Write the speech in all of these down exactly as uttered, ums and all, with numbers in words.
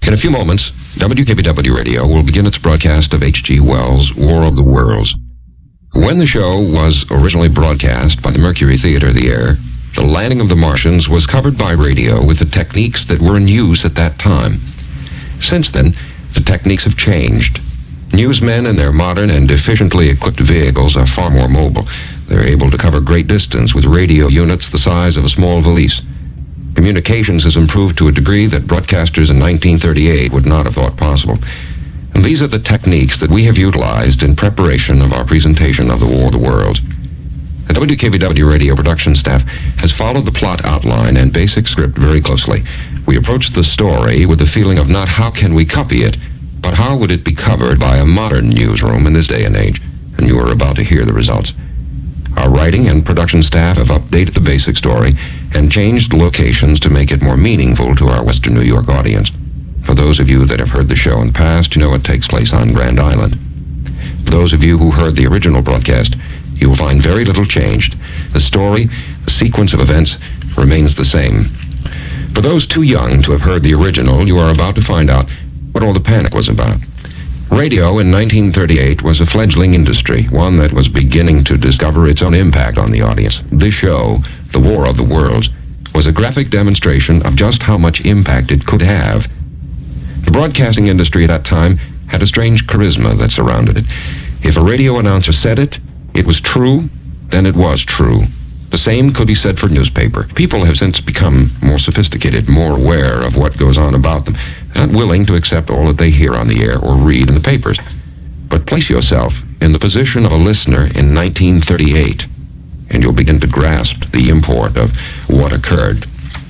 In a few moments, W K B W Radio will begin its broadcast of H G Wells' War of the Worlds. When the show was originally broadcast by the Mercury Theater of the Air, the landing of the Martians was covered by radio with the techniques that were in use at that time. Since then, the techniques have changed. Newsmen in their modern and efficiently equipped vehicles are far more mobile. They're able to cover great distance with radio units the size of a small valise. Communications has improved to a degree that broadcasters in nineteen thirty-eight would not have thought possible. And these are the techniques that we have utilized in preparation of our presentation of the War of the Worlds. The W K B W radio production staff has followed the plot outline and basic script very closely. We approached the story with the feeling of not how can we copy it, but how would it be covered by a modern newsroom in this day and age, and you are about to hear the results. Our writing and production staff have updated the basic story and changed locations to make it more meaningful to our Western New York audience. For those of you that have heard the show in the past, you know it takes place on Grand Island. For those of you who heard the original broadcast, you will find very little changed. The story, the sequence of events, remains the same. For those too young to have heard the original, you are about to find out what all the panic was about. Radio in nineteen thirty-eight was a fledgling industry, one that was beginning to discover its own impact on the audience. This show, The War of the Worlds, was a graphic demonstration of just how much impact it could have. The broadcasting industry at that time had a strange charisma that surrounded it. If a radio announcer said it, it was true, then it was true. The same could be said for newspaper. People have since become more sophisticated, more aware of what goes on about them, not willing to accept all that they hear on the air or read in the papers. But place yourself in the position of a listener in nineteen thirty-eight, and you'll begin to grasp the import of what occurred.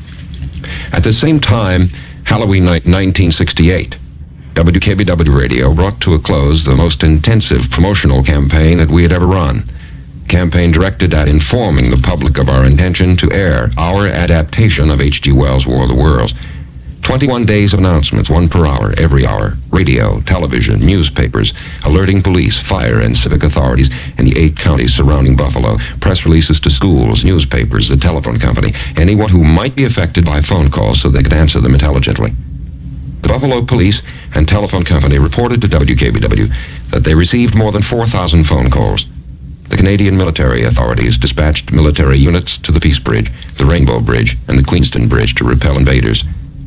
At the same time, Halloween night nineteen sixty-eight, W K B W Radio brought to a close the most intensive promotional campaign that we had ever run. Campaign directed at informing the public of our intention to air our adaptation of H G Wells' War of the Worlds. twenty-one days of announcements, one per hour, every hour, radio, television, newspapers, alerting police, fire, and civic authorities in the eight counties surrounding Buffalo, press releases to schools, newspapers, the telephone company, anyone who might be affected by phone calls so they could answer them intelligently. The Buffalo Police and Telephone Company reported to W K B W that they received more than four thousand phone calls. The Canadian military authorities dispatched military units to the Peace Bridge, the Rainbow Bridge, and the Queenston Bridge to repel invaders.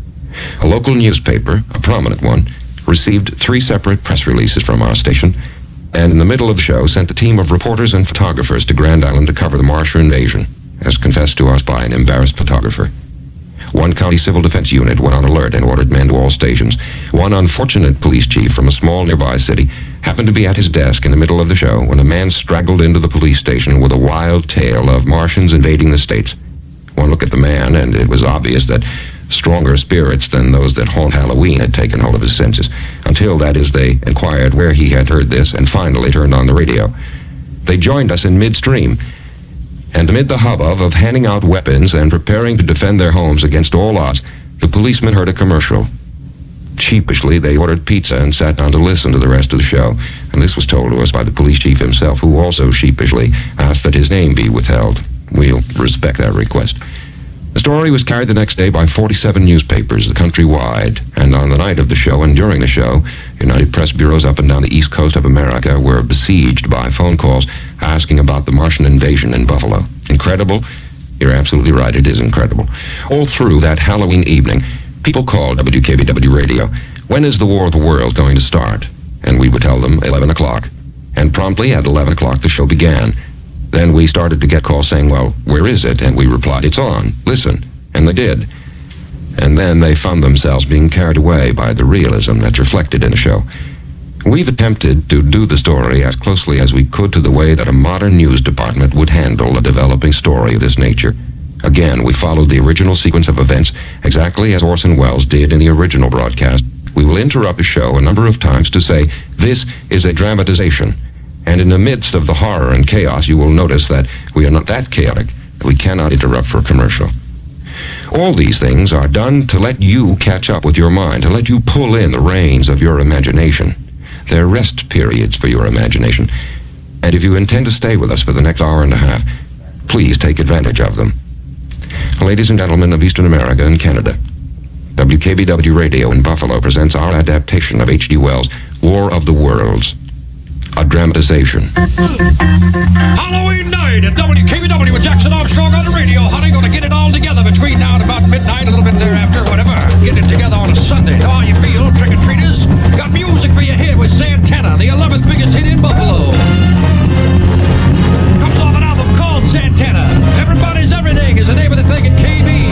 A local newspaper, a prominent one, received three separate press releases from our station, and in the middle of the show sent a team of reporters and photographers to Grand Island to cover the Martian invasion, as confessed to us by an embarrassed photographer. One county civil defense unit went on alert and ordered men to all stations. One unfortunate police chief from a small nearby city happened to be at his desk in the middle of the show when a man straggled into the police station with a wild tale of Martians invading the states. One look at the man, and it was obvious that stronger spirits than those that haunt Halloween had taken hold of his senses, until, that is, they inquired where he had heard this and finally turned on the radio. They joined us in midstream, and amid the hubbub of handing out weapons and preparing to defend their homes against all odds, the policemen heard a commercial. Sheepishly, they ordered pizza and sat down to listen to the rest of the show, and this was told to us by the police chief himself, who also sheepishly asked that his name be withheld. We'll respect that request. The story was carried the next day by forty-seven newspapers, the country-wide, and on the night of the show and during the show, United Press bureaus up and down the east coast of America were besieged by phone calls asking about the Martian invasion in Buffalo. Incredible? You're absolutely right, it is incredible. All through that Halloween evening, people called W K B W Radio, when is the War of the World going to start? And we would tell them eleven o'clock. And promptly at eleven o'clock the show began. Then we started to get calls saying, well, where is it? And we replied, it's on. Listen. And they did. And then they found themselves being carried away by the realism that's reflected in the show. We've attempted to do the story as closely as we could to the way that a modern news department would handle a developing story of this nature. Again, we followed the original sequence of events exactly as Orson Welles did in the original broadcast. We will interrupt the show a number of times to say, this is a dramatization. And in the midst of the horror and chaos, you will notice that we are not that chaotic, that we cannot interrupt for a commercial. All these things are done to let you catch up with your mind, to let you pull in the reins of your imagination. They're rest periods for your imagination. And if you intend to stay with us for the next hour and a half, please take advantage of them. Ladies and gentlemen of Eastern America and Canada, W K B W Radio in Buffalo presents our adaptation of H G Wells' War of the Worlds, a dramatization. Halloween night at W K B W with Jackson Armstrong on the radio. Honey, gonna get it all together between now and about midnight, a little bit thereafter, whatever. Get it together on a Sunday. How you feel, trick-or-treaters? Got music for your hit with Santana, the eleventh biggest hit in Buffalo. Comes off an album called Santana. Everybody's Everything is the name of the thing at K B.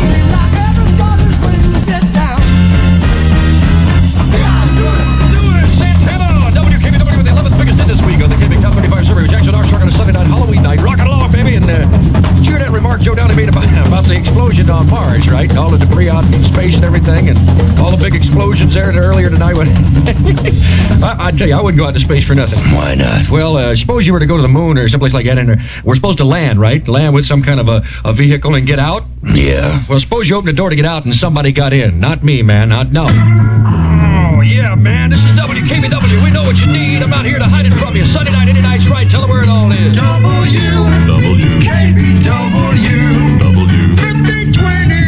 This week on the K B Top twenty-five survey with Jackson Armstrong on a Sunday night, Halloween night. Rockin' along, baby. And uh, did you hear that remark Joe Downey made about, about the explosion on Mars, right? All the debris out in space and everything, and all the big explosions there earlier tonight. When I, I tell you, I wouldn't go out to space for nothing. Why not? Well, uh, suppose you were to go to the moon or someplace like that, and uh, we're supposed to land, right? Land with some kind of a, a vehicle and get out? Yeah. Well, suppose you open the door to get out and somebody got in. Not me, man. Not no. Oh, yeah, man. This is W K B W. We know what you need. I'm not here to hide it from you. Sunday night, any night's right. Tell them where it all is. W. W. K B W. W. fifty twenty.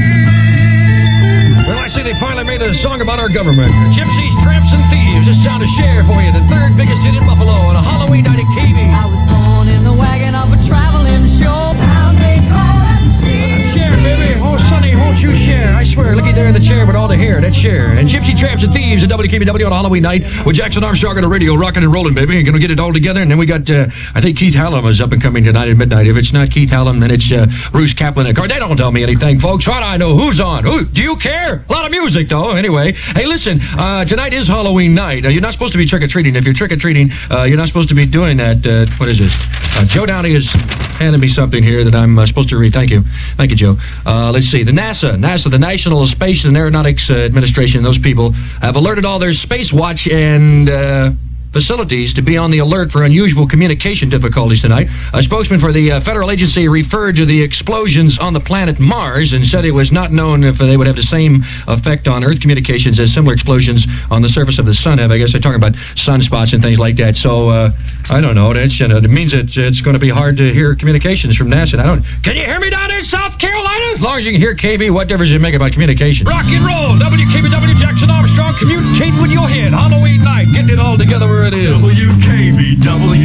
Well, I say they finally made a song about our government. Gypsies, tramps, and thieves. This sound of Cher for you. The third biggest hit in Buffalo on a Halloween night at K B. I was born in the wagon of a traveling show. Now they call us Cher, baby. Oh, Sonny, won't you share? I swear, looky there in the chair with all the hair. That's Cher. And Gypsy, Tramps, and Thieves at W K B W on a Halloween night with Jackson Armstrong on the radio, rocking and rolling, baby. Gonna get it all together. And then we got, uh, I think Keith Hallam is up and coming tonight at midnight. If it's not Keith Hallam, then it's uh, Bruce Kaplan. Of course, they don't tell me anything, folks. What do I know? Who's on? Who? Do you care? A lot of music, though. Anyway, hey, listen, uh, tonight is Halloween night. Uh, you're not supposed to be trick-or-treating. If you're trick-or-treating, uh, you're not supposed to be doing that. Uh, what is this? Uh, Joe Downey has handed me something here that I'm uh, supposed to read. Thank you. Thank you, Joe. Uh, let's see. The NASA, NASA, the National Space and Aeronautics uh, Administration, those people have alerted all their space watch and uh, facilities to be on the alert for unusual communication difficulties tonight. A spokesman for the uh, federal agency referred to the explosions on the planet Mars and said it was not known if they would have the same effect on Earth communications as similar explosions on the surface of the sun have. I guess they're talking about sunspots and things like that. So, uh, I don't know. That's, you know, it means that it's going to be hard to hear communications from NASA. I don't. Can you hear me down in South Carolina? As long as you can hear K B, what difference does it make about communication? Rock and roll. W K B W Jackson Armstrong communicating with your head. Halloween night. Getting it all together where it is. W K B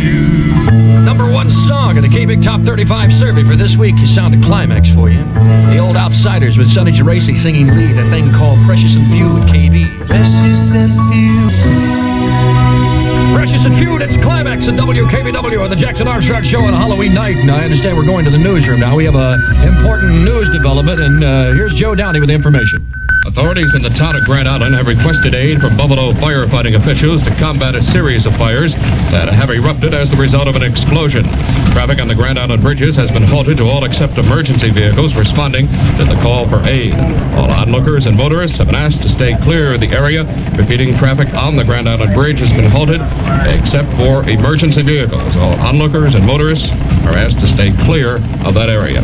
W. Number one song in the K B Top thirty-five survey for this week is Sound of Climax for you. The Old Outsiders with Sonny Geraci singing lead, a thing called Precious and Few at K B. Precious and few. Precious and Few, that's Climax at W K B W on the Jackson Armstrong Show on a Halloween night. And I understand we're going to the newsroom now. We have an important news development, and uh, here's Joe Downey with the information. Authorities in the town of Grand Island have requested aid from Buffalo firefighting officials to combat a series of fires that have erupted as the result of an explosion. Traffic on the Grand Island bridges has been halted to all except emergency vehicles responding to the call for aid. All onlookers and motorists have been asked to stay clear of the area. Repeating, traffic on the Grand Island Bridge has been halted except for emergency vehicles. All onlookers and motorists are asked to stay clear of that area.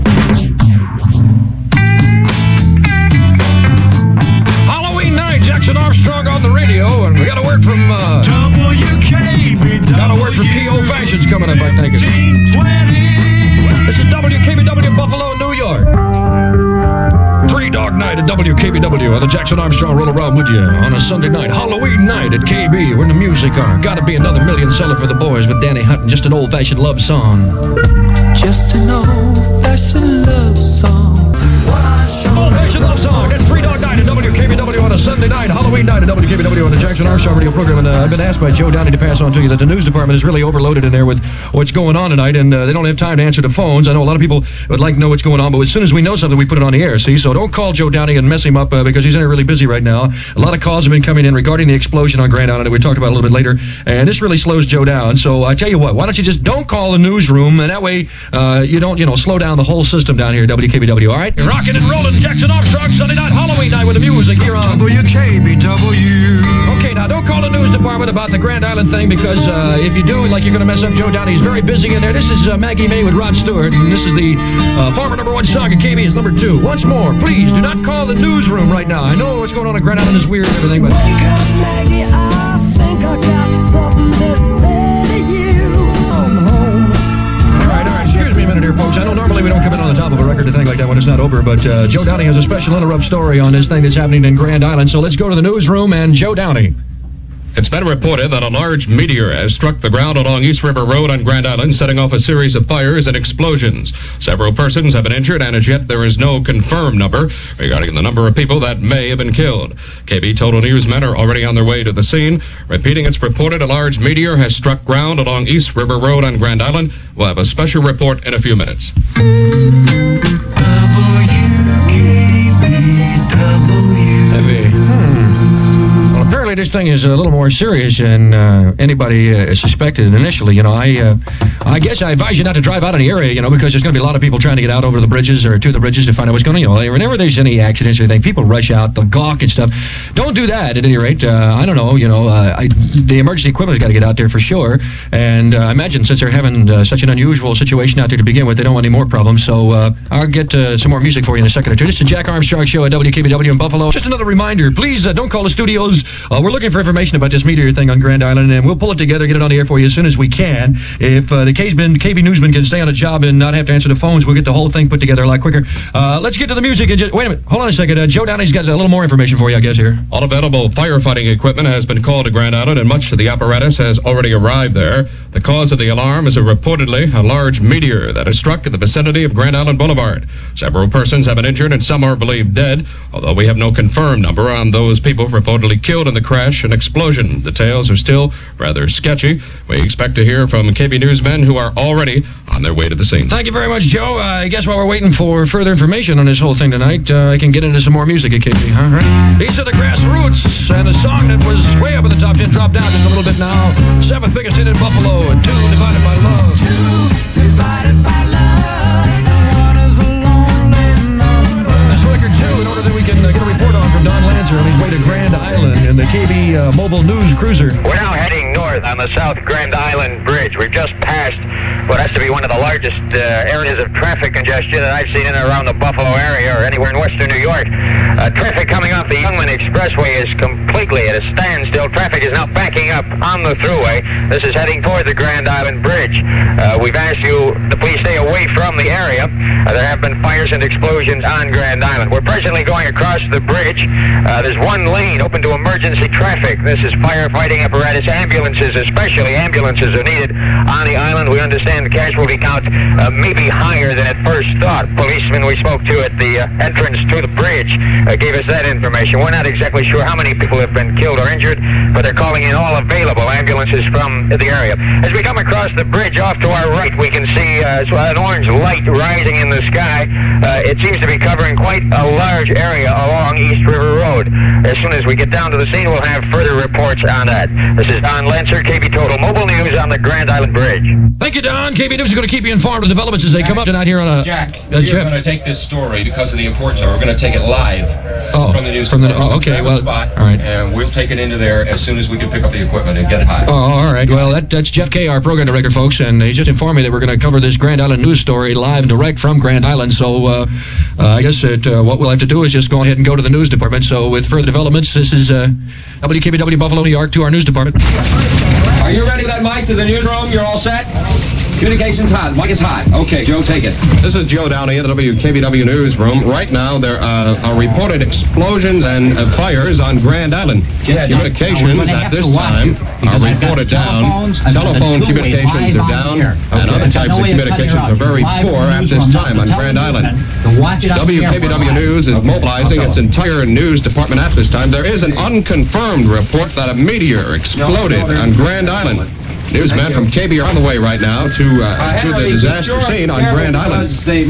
Jackson Armstrong on the radio, and we got a word from uh, W K B W. got a word from P O Fashions coming up, I think. This is W K B W Buffalo, New York. Three Dog Night at W K B W on the Jackson Armstrong roll around with you on a Sunday night, Halloween night at K B, where the music on. Gotta be another million seller for the boys with Danny Hutton, just an old-fashioned love song. Just an old-fashioned love song. Old-fashioned love song. That's Three Dog Night at W K B W on a Sunday night, Halloween night at W K B W on the Jackson Armstrong radio program. And uh, I've been asked by Joe Downey to pass on to you that the news department is really overloaded in there with what's going on tonight, and uh, they don't have time to answer the phones. I know a lot of people would like to know what's going on, but as soon as we know something, we put it on the air, see? So don't call Joe Downey and mess him up uh, because he's in there really busy right now. A lot of calls have been coming in regarding the explosion on Grand Island that we talked about a little bit later, and this really slows Joe down. So I tell you what, why don't you just don't call the newsroom, and that way uh, you don't, you know, slow down the whole system down here at W K B W, all right? You're rocking and rolling Jackson Armstrong Sunday night, Halloween night with the music here on W K B W. Okay, now don't call the news department about the Grand Island thing because uh, if you do, like you're going to mess up Joe Downey. He's very busy in there. This is uh, Maggie May with Rod Stewart, and this is the uh, former number one song at K B. It's number two. Once more, please do not call the newsroom right now. I know what's going on in Grand Island is weird and everything, but... Wake up, Maggie, I think I got something to say to you. I'm home. All right, all right, excuse me a minute here. here, folks. I know normally we don't come in on the top of a record or thing like that when it's not over, but uh, Joe Downey has a special interrupt story on this thing that's happening in Grand Island. So let's go to the newsroom and Joe Downey. It's been reported that a large meteor has struck the ground along East River Road on Grand Island, setting off a series of fires and explosions. Several persons have been injured, and as yet there is no confirmed number regarding the number of people that may have been killed. K B Total News men are already on their way to the scene. Repeating, it's reported a large meteor has struck ground along East River Road on Grand Island. We'll have a special report in a few minutes. Heavy. Well, apparently this thing is a little more serious than uh, anybody uh, suspected initially. You know, I uh, I guess I advise you not to drive out in the area, you know, because there's going to be a lot of people trying to get out over the bridges or to the bridges to find out what's going on. You know, whenever there's any accidents or anything, people rush out, they'll gawk and stuff. Don't do that, at any rate. Uh, I don't know, you know, uh, I, the emergency equipment's got to get out there for sure. And uh, I imagine since they're having uh, such an unusual situation out there to begin with, they don't want any more problems. So uh, I'll get uh, some more music for you in a second or two. This is the Jack Armstrong Show at W K B W in Buffalo. Just another reminder, please uh, don't call the studios. Uh, we're looking for information about this meteor thing on Grand Island, and we'll pull it together, get it on the air for you as soon as we can. If uh, the K B newsman can stay on a job and not have to answer the phones, we'll get the whole thing put together a lot quicker. Uh, let's get to the music. And just, wait a minute. Hold on a second. Uh, Joe Downey's got a little more information for you, I guess, here. All available firefighting equipment has been called to Grand Island, and much of the apparatus has already arrived there. The cause of the alarm is a reportedly a large meteor that has struck in the vicinity of Grand Island Boulevard. Several persons have been injured, and some are believed dead, although we have no confirmed number on those people reportedly killed in the crash and explosion. Details are still rather sketchy. We expect to hear from K B newsmen who are already on their way to the scene. Thank you very much, Joe. Uh, I guess while we're waiting for further information on this whole thing tonight, uh, I can get into some more music at K B, huh? Right? These are the Grassroots, and a song that was way up in the top ten, dropped down just a little bit now. Seventh biggest hit in Buffalo, and two divided by love. Two divided by love. One is a lonely number. That's record two, in order that we can uh, get a report on from Don Lancer on his way to Grand Island in the K B uh, Mobile News Cruiser. We're now heading north on the South Grand Island Bridge. We've just passed what has to be one of the largest uh, areas of traffic congestion that I've seen in and around the Buffalo area or anywhere in western New York. Uh, traffic coming off the Youngman Expressway is completely at a standstill. Traffic is now backing up on the thruway. This is heading toward the Grand Island Bridge. Uh, we've asked you to please stay away from the area. Uh, there have been fires and explosions on Grand Island. We're presently going across the bridge. Uh, there's one lane open to emergency traffic. This is firefighting apparatus, ambulances, especially ambulances are needed on the island. We understand the casualty count uh, may be higher than at first thought. Policemen we spoke to at the uh, entrance to the bridge uh, gave us that information. We're not exactly sure how many people have been killed or injured, but they're calling in all available ambulances from the area. As we come across the bridge off to our right, we can see uh, an orange light rising in the sky. Uh, it seems to be covering quite a large area along East River Road. As soon as we get down to the scene, we'll have further reports on that. This is Don Lancer, K B Total Mobile News on the Grand Island Bridge. Thank you, Don. K B News is going to keep you informed of developments as they come up tonight here on a... Jack, uh, we're Jeff. going to take this story because of the importance of it. We're going to take it live Oh, from the news. from the- department. oh, okay, Grab a well, spot, all right. And we'll take it into there as soon as we can pick up the equipment and get it high. Oh, all right. Well, that, that's Jeff K., our program director, folks, and he just informed me that we're going to cover this Grand Island news story live and direct from Grand Island. So uh, uh, I guess that uh, what we'll have to do is just go ahead and go to the news department. So with further developments, this is uh, W K B W Buffalo, New York, to our news department. Are you ready for that mic to the newsroom? You're all set? Communications hot. Mic is hot. Okay, Joe, take it. This is Joe Downey at the W K B W newsroom. Right now, there uh, are reported explosions and uh, fires on Grand Island. Yeah, communications at this time are reported down. Telephone communications are down, and other types of communications are very poor at this time on Grand Island. W K B W News is mobilizing its entire news department at this time. There is an unconfirmed report that a meteor exploded on Grand Island. Newsmen from K B are on the way right now to uh, to the disaster scene on Grand Island.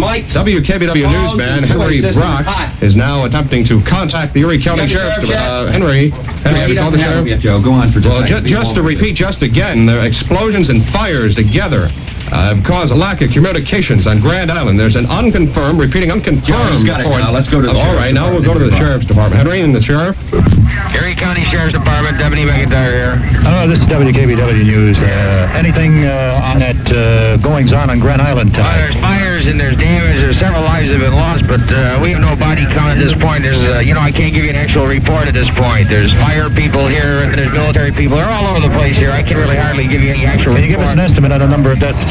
W K B W newsman Henry Brock is now attempting to contact the Erie County Sheriff's Department. Uh, Henry, Henry, have you called the sheriff? Yet, Joe. Go on for Well, ju- just to repeat just again, the explosions and fires together uh, have caused a lack of communications on Grand Island. There's an unconfirmed, repeating unconfirmed Joe's got it report. now. Let's go to the All right, sheriff's now we'll go to the sheriff's department. Henry and the sheriff. Erie County Sheriff's Department, Deputy McIntyre here. Hello, this is W K B W News. Uh, anything uh, on that uh, goings-on on Grand Island Well, tonight? there's fires and there's damage. There's several lives that have been lost, but uh, we have no body count at this point. There's, uh, you know, I can't give you an actual report at this point. There's fire people here and there's military people. They're all over the place here. I can really hardly give you any actual Can you give us report. an estimate on the number of deaths there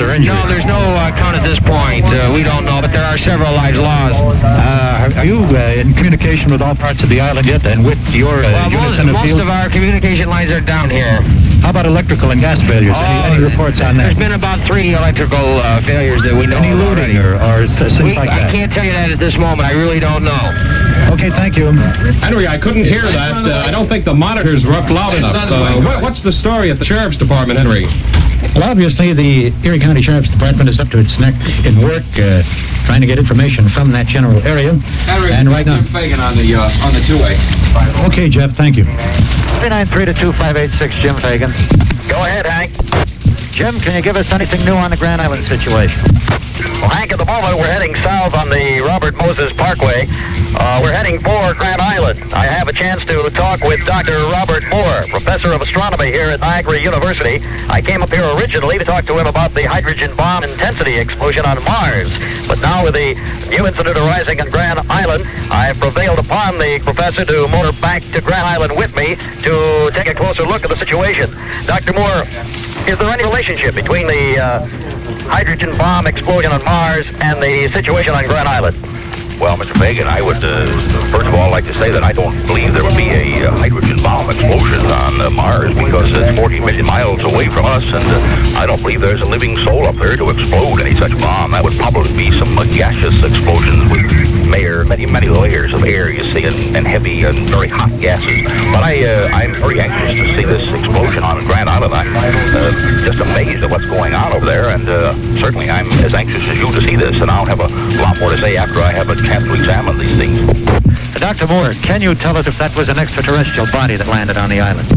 or injury? No, there's no uh, count at this point. Uh, we don't know, but there are several lives lost. Uh, are you uh, in communication with all parts of the island yet, and with your uh, Well, units most, in the most field? of our communication lines are down here. How about electrical and gas failures? any, any reports on that? There's been about three electrical uh, failures that we know Any of looting already. or, or things We, like I that? can't tell you that at this moment. I really don't know. Okay, thank you. Henry, I couldn't hear that. Uh, I don't think the monitors were up loud enough. Uh, what, what's the story at the Sheriff's Department, Henry? Well, obviously, the Erie County Sheriff's Department is up to its neck in work, uh, trying to get information from that general area. Henry, and right now, Jim Fagan on the uh, on the two-way. okay, Jeff, thank you. three nine three to two five eight six, Jim Fagan. Go ahead, Hank. Jim, can you give us anything new on the Grand Island situation? Well, Hank, at the moment we're heading south on the Robert Moses Parkway. Uh, we're heading for Grand Island. I have a chance to talk with Doctor Robert Moore, professor of astronomy here at Niagara University. I came up here originally to talk to him about the hydrogen bomb intensity explosion on Mars. But now with the new incident arising on Grand Island, I have prevailed upon the professor to motor back to Grand Island with me to take a closer look at the situation. Doctor Moore, is there any relationship between the uh, hydrogen bomb explosion on Mars and the situation on Grand Island? Well, Mister Fagan, I would, uh, first of all, like to say that I don't believe there would be a uh, hydrogen bomb explosion on uh, Mars because it's forty million miles away from us, and uh, I don't believe there's a living soul up there to explode any such bomb. That would probably be some uh, gaseous explosions with mayor, many, many layers of air, you see, and, and heavy and very hot gases. But I, uh, I'm very anxious to see this explosion on Grand Island. I'm uh, just amazed at what's going on over there, and uh, certainly I'm as anxious as you to see this, and I'll have a lot more to say after I have a chance to examine these things. Uh, Doctor Moore, can you tell us if that was an extraterrestrial body that landed on the island?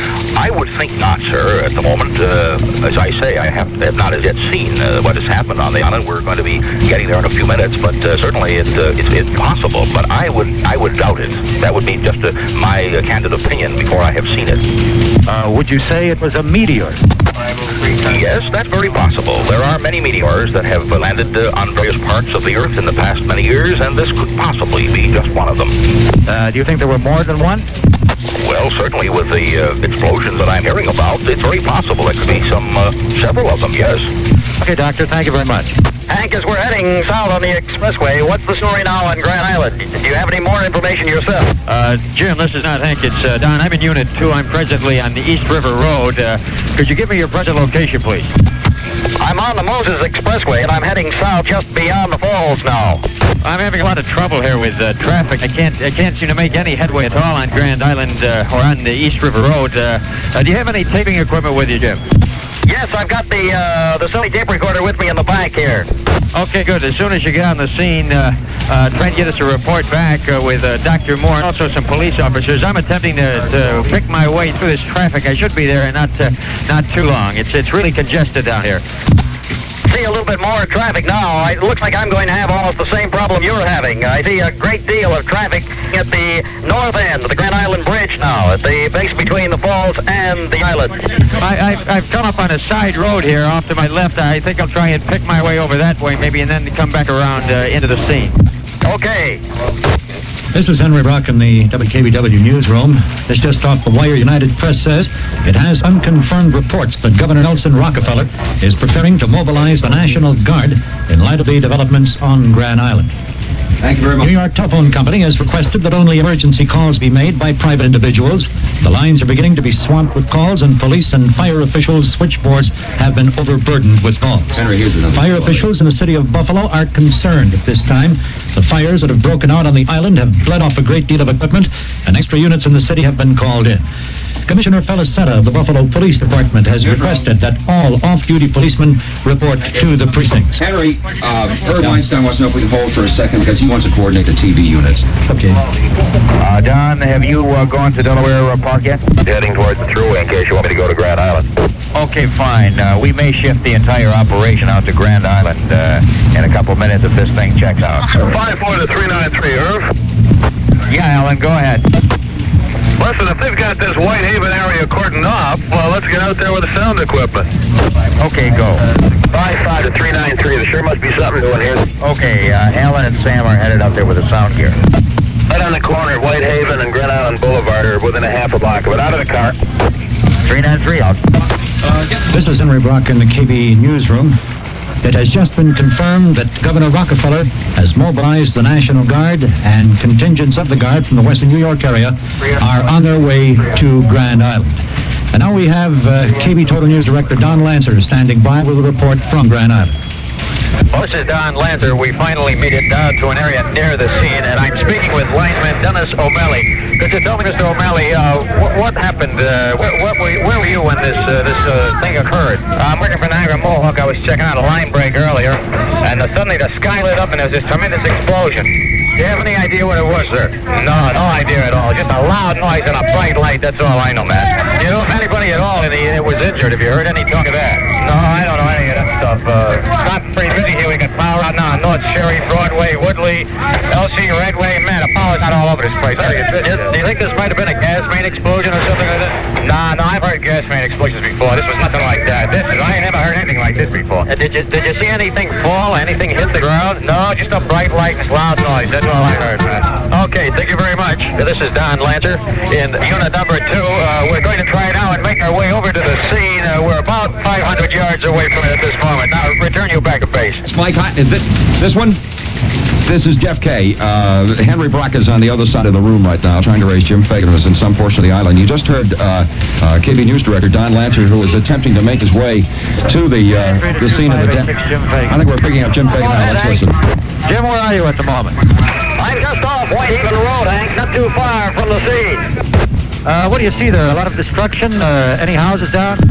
I would think not, sir, at the moment. Uh, as I say, I have, have not as yet seen uh, what has happened on the island. We're going to be getting there in a few minutes, but uh, certainly it, uh, it's, it's possible. But I would I would doubt it. That would be just uh, my uh, candid opinion before I have seen it. Uh, would you say it was a meteor? Yes, that's very possible. There are many meteors that have landed uh, on various parts of the Earth in the past many years, and this could possibly be just one of them. Uh, do you think there were more than one? Well, certainly with the uh, explosions that I'm hearing about, it's very possible there could be some, uh, several of them, yes. Okay, Doctor, thank you very much. Hank, as we're heading south on the expressway, what's the story now on Grand Island? Do you have any more information yourself? Uh, Jim, this is not Hank. It's uh, Don. I'm in Unit two. I'm presently on the East River Road. Uh, could you give me your present location, please? I'm on the Moses Expressway, and I'm heading south just beyond the falls now. I'm having a lot of trouble here with uh, traffic. I can't I can't seem to make any headway at all on Grand Island uh, or on the East River Road. Uh, uh, do you have any taping equipment with you, Jim? Yes, I've got the uh, the Sony tape recorder with me in the back here. Okay, good. As soon as you get on the scene, uh, uh, try and get us a report back uh, with uh, Doctor Moore and also some police officers. I'm attempting to, to pick my way through this traffic. I should be there in not uh, not too long. It's it's really congested down here. See a little bit more traffic now. It looks like I'm going to have almost the same problem you're having. I see a great deal of traffic at the north end of the Grand Island Bridge now, at the base between the falls and the island. I, I've, I've come up on a side road here off to my left. I think I'll try and pick my way over that way maybe and then come back around uh, into the scene. Okay. This is Henry Brock in the W K B W newsroom. This just off the wire. United Press says it has unconfirmed reports that Governor Nelson Rockefeller is preparing to mobilize the National Guard in light of the developments on Grand Island. Thank you very much. New York Telephone Company has requested that only emergency calls be made by private individuals. The lines are beginning to be swamped with calls, and police and fire officials' switchboards have been overburdened with calls. Henry, here's another Fire story. officials in the city of Buffalo are concerned at this time. The fires that have broken out on the island have bled off a great deal of equipment, and extra units in the city have been called in. Commissioner Felicetta of the Buffalo Police Department has requested that all off-duty policemen report to the precincts. Henry, uh, Herb Weinstein wants to know if we can hold for a second because he wants to coordinate the T V units. Okay. Uh, Don, have you uh, gone to Delaware uh, Park yet? Heading towards the thruway in case you want me to go to Grand Island. Okay, fine. Uh, we may shift the entire operation out to Grand Island uh, in a couple minutes if this thing checks out. five four to three nine three, Irv. Yeah, Alan, go ahead. Listen, if they've got this Whitehaven area cordoned off, well, let's get out there with the sound equipment. Okay, go. five five to three nine three, there sure must be something doing here. Okay, uh, Alan and Sam are headed up there with the sound gear. Right on the corner of Whitehaven and Grand Island Boulevard, or within a half a block of it. Out of the car. three nine three out. This is Henry Brock in the K B newsroom. It has just been confirmed that Governor Rockefeller has mobilized the National Guard, and contingents of the Guard from the western New York area are on their way to Grand Island. And now we have uh, K B Total News Director Don Lancer standing by with a report from Grand Island. Well, this is Don Lancer. We finally made it down to an area near the scene, and I'm speaking with lineman Dennis O'Malley. Could you tell me, Mister O'Malley, uh, what, what happened? Uh, where, what were you, where were you when this uh, this uh, thing occurred? I'm working for Niagara Mohawk. I was checking out a line break earlier, and uh, suddenly the sky lit up and there was this tremendous explosion. Do you have any idea what it was, sir? No, no idea at all. Just a loud noise and a bright light. That's all I know, man. Do you know if anybody at all in the unit was injured? Have you heard any talk of that? No, I don't know any of that stuff. Uh, I'm pretty busy here. We got power out now on North Sherry, Broadway, Woodley, L C Redway. Man, the power's not all over this place. Do you, do you think this might have been a gas main explosion or something like that? Nah, no, I've heard gas main explosions before. This was nothing like that. This is, I ain't never heard anything like this before. Uh, did you did you see anything fall? Anything hit the ground? No, just a bright light and loud noise. That's all I heard, man. Okay, thank you very much. This is Don Lancer in unit number two. Uh, we're going to try now and make our way over to the scene. Uh, we're about five hundred yards away from it at this moment. Now, return you back to base. Mike Hot, is this, this one? This is Jeff Kay. Uh, Henry Brock is on the other side of the room right now trying to raise Jim Fagan, who's in some portion of the island. You just heard uh, uh, K B News Director Don Lancer, who is attempting to make his way to the uh, the scene of the death. I think we're picking up Jim Fagan now. Let's listen. Jim, where are you at the moment? I'm just off Whitehaven Road, Hank, not too far from the scene. Uh, what do you see there? A lot of destruction? Uh, any houses down?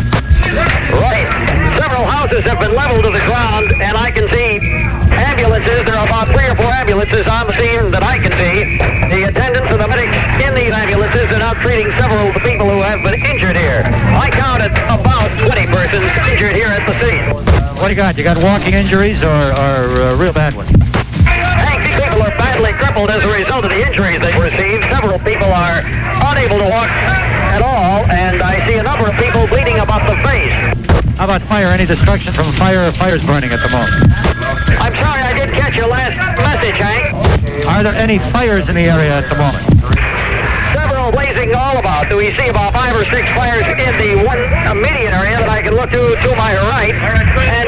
Right. Several houses have been leveled to the ground, and I can see ambulances. There are about three or four ambulances on the scene that I can see. The attendants and the medics in these ambulances are now treating several of the people who have been injured here. I counted about twenty persons injured here at the scene. What do you got? You got walking injuries or, or uh, real bad ones? Hank, these people are badly crippled as a result of the injuries they've received. Several people are unable to walk at all, and I see a number of people bleeding about the face. How about fire? Any destruction from fire or fire's burning at the moment? I'm sorry I didn't catch your last message, Hank. Are there any fires in the area at the moment? Several blazing all about. Do we see about five or six fires in the one immediate area that I can look to to my right? And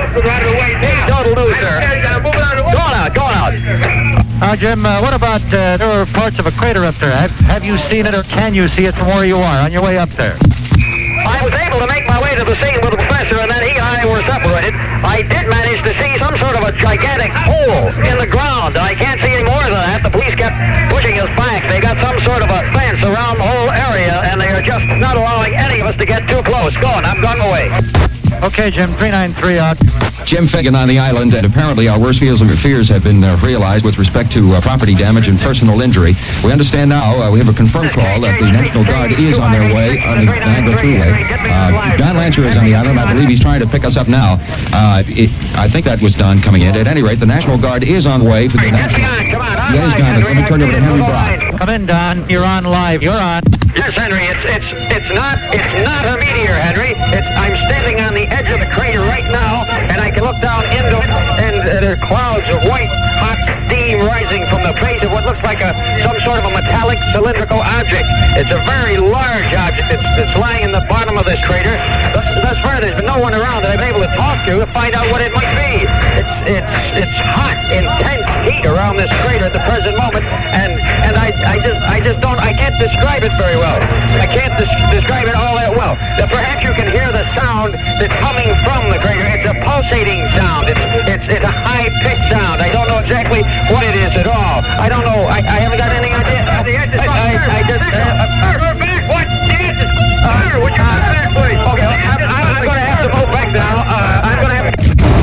total news, sir. Go on out, go on out. Uh, Jim, uh, what about, uh, there are reports of a crater up there. Have, have you seen it or can you see it from where you are on your way up there? I was able to make my way to the scene with the professor, and then he and I were separated. I did manage to see some sort of a gigantic hole in the ground. I can't see any more than that. The police kept pushing us back. They got some sort of a fence around the whole area, and they are just not allowing any of us to get too close. Go on, I'm going away. Okay, Jim, three nine three out. Jim Fagan on the island, and apparently our worst fears and fears have been uh, realized with respect to uh, property damage and personal injury. We understand now, uh, we have a confirmed call that the National Guard is on their way on the Niagara Freeway. Uh, Don Lancer is on the island. I believe he's trying to pick us up now. Uh, it, I think that was Don coming in. At any rate, the National Guard is on the way for the National... Yeah, he's Don. Let me turn over to Henry Brock. Come in, Don. You're on live. You're on. Yes, Henry, it's it's it's not it's not a meteor, Henry. It's I'm standing on the edge of the crater right now, and I can look down into and uh, there are clouds of white hot steam rising from the face of what looks like a some sort of a metallic cylindrical object. It's a very large object. It's it's lying in the bottom of this crater. Thus, thus far, there's been no one around that I've been able to talk to to find out what it might be. It's it's it's hot, intense heat around this crater at the present moment, and and I I just I just don't I can't describe it very well. I can't des- describe it all that well. Uh, perhaps you can hear the sound that's coming from the crater. It's a pulsating sound. It's it's it's a high pitched sound. I don't know exactly what it is at all. I don't know. I, I haven't got any idea. I, I, I just. Uh, uh, back. What? The answer. Uh, would you come back, please? Okay. I'm, I'm, I'm going to have to move back now. Uh, I'm going to have to.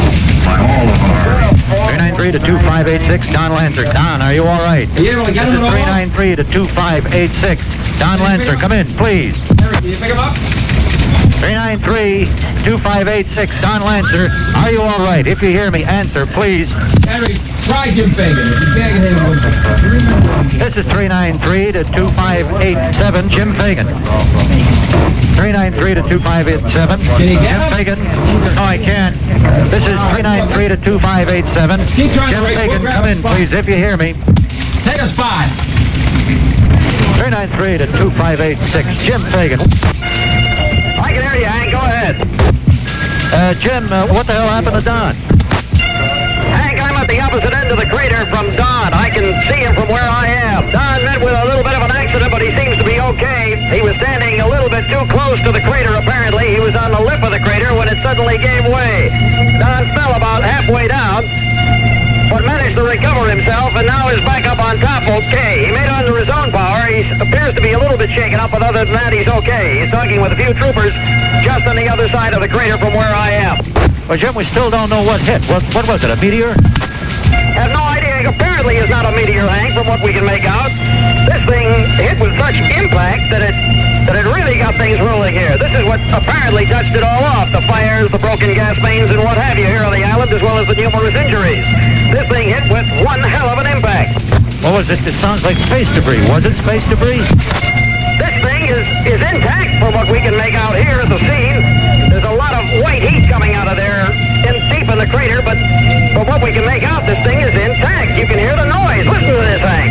three nine three to two five eight six, Don Lancer. Don, are you all right? Yeah, well, this is three nine three to two five eight six. Don Lancer, come in, please. Can you pick him up? three nine three, two five eight six, Don Lancer. Are you all right? If you hear me, answer, please. Henry, try Jim Fagan. If you can't get him, this is three nine three to two five eight seven, Jim Fagan. three nine three to two five eight seven. Can you get Jim him? Fagan. No, I can't. This is three nine three to two five eight seven. Keep trying Jim to raise- Fagan, we'll grab come a in, spot. please, if you hear me. Take a spot. three nine three to two five eight six, Jim Fagan. I can hear you, Hank. Go ahead. Uh, Jim, uh, what the hell happened to Don? Hank, I'm at the opposite end of the crater from Don. I can see him from where I am. Don met with a little bit of an accident, but he seems to be okay. He was standing a little bit too close to the crater, apparently. He was on the lip of the crater when it suddenly gave way. Don fell about halfway down, but managed to recover himself, and now is back up on top okay. He made it under his own power. He appears to be a little bit shaken up, but other than that, he's okay. He's talking with a few troopers just on the other side of the crater from where I am. Well, Jim, we still don't know what hit. What, what was it, a meteor? Have no idea. Apparently it's not a meteor, Hank, from what we can make out. This thing hit with such impact that it that it really got things rolling here. This is what apparently touched it all off. The fires, the broken gas mains, and what have you here on the island, as well as the numerous injuries. This thing hit with one hell of an impact. What was it? It sounds like space debris. Was it space debris? This thing is, is intact from what we can make out here at the scene. There's a lot of white heat coming out of there in deep in the crater, but from what we can make out, this thing is intact. You can hear the noise. Listen to this, Hank.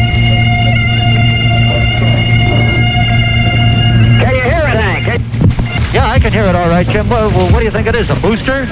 Can you hear it, Hank? Can... Yeah, I can hear it all right, Jim. Well, well, what do you think it is, a booster?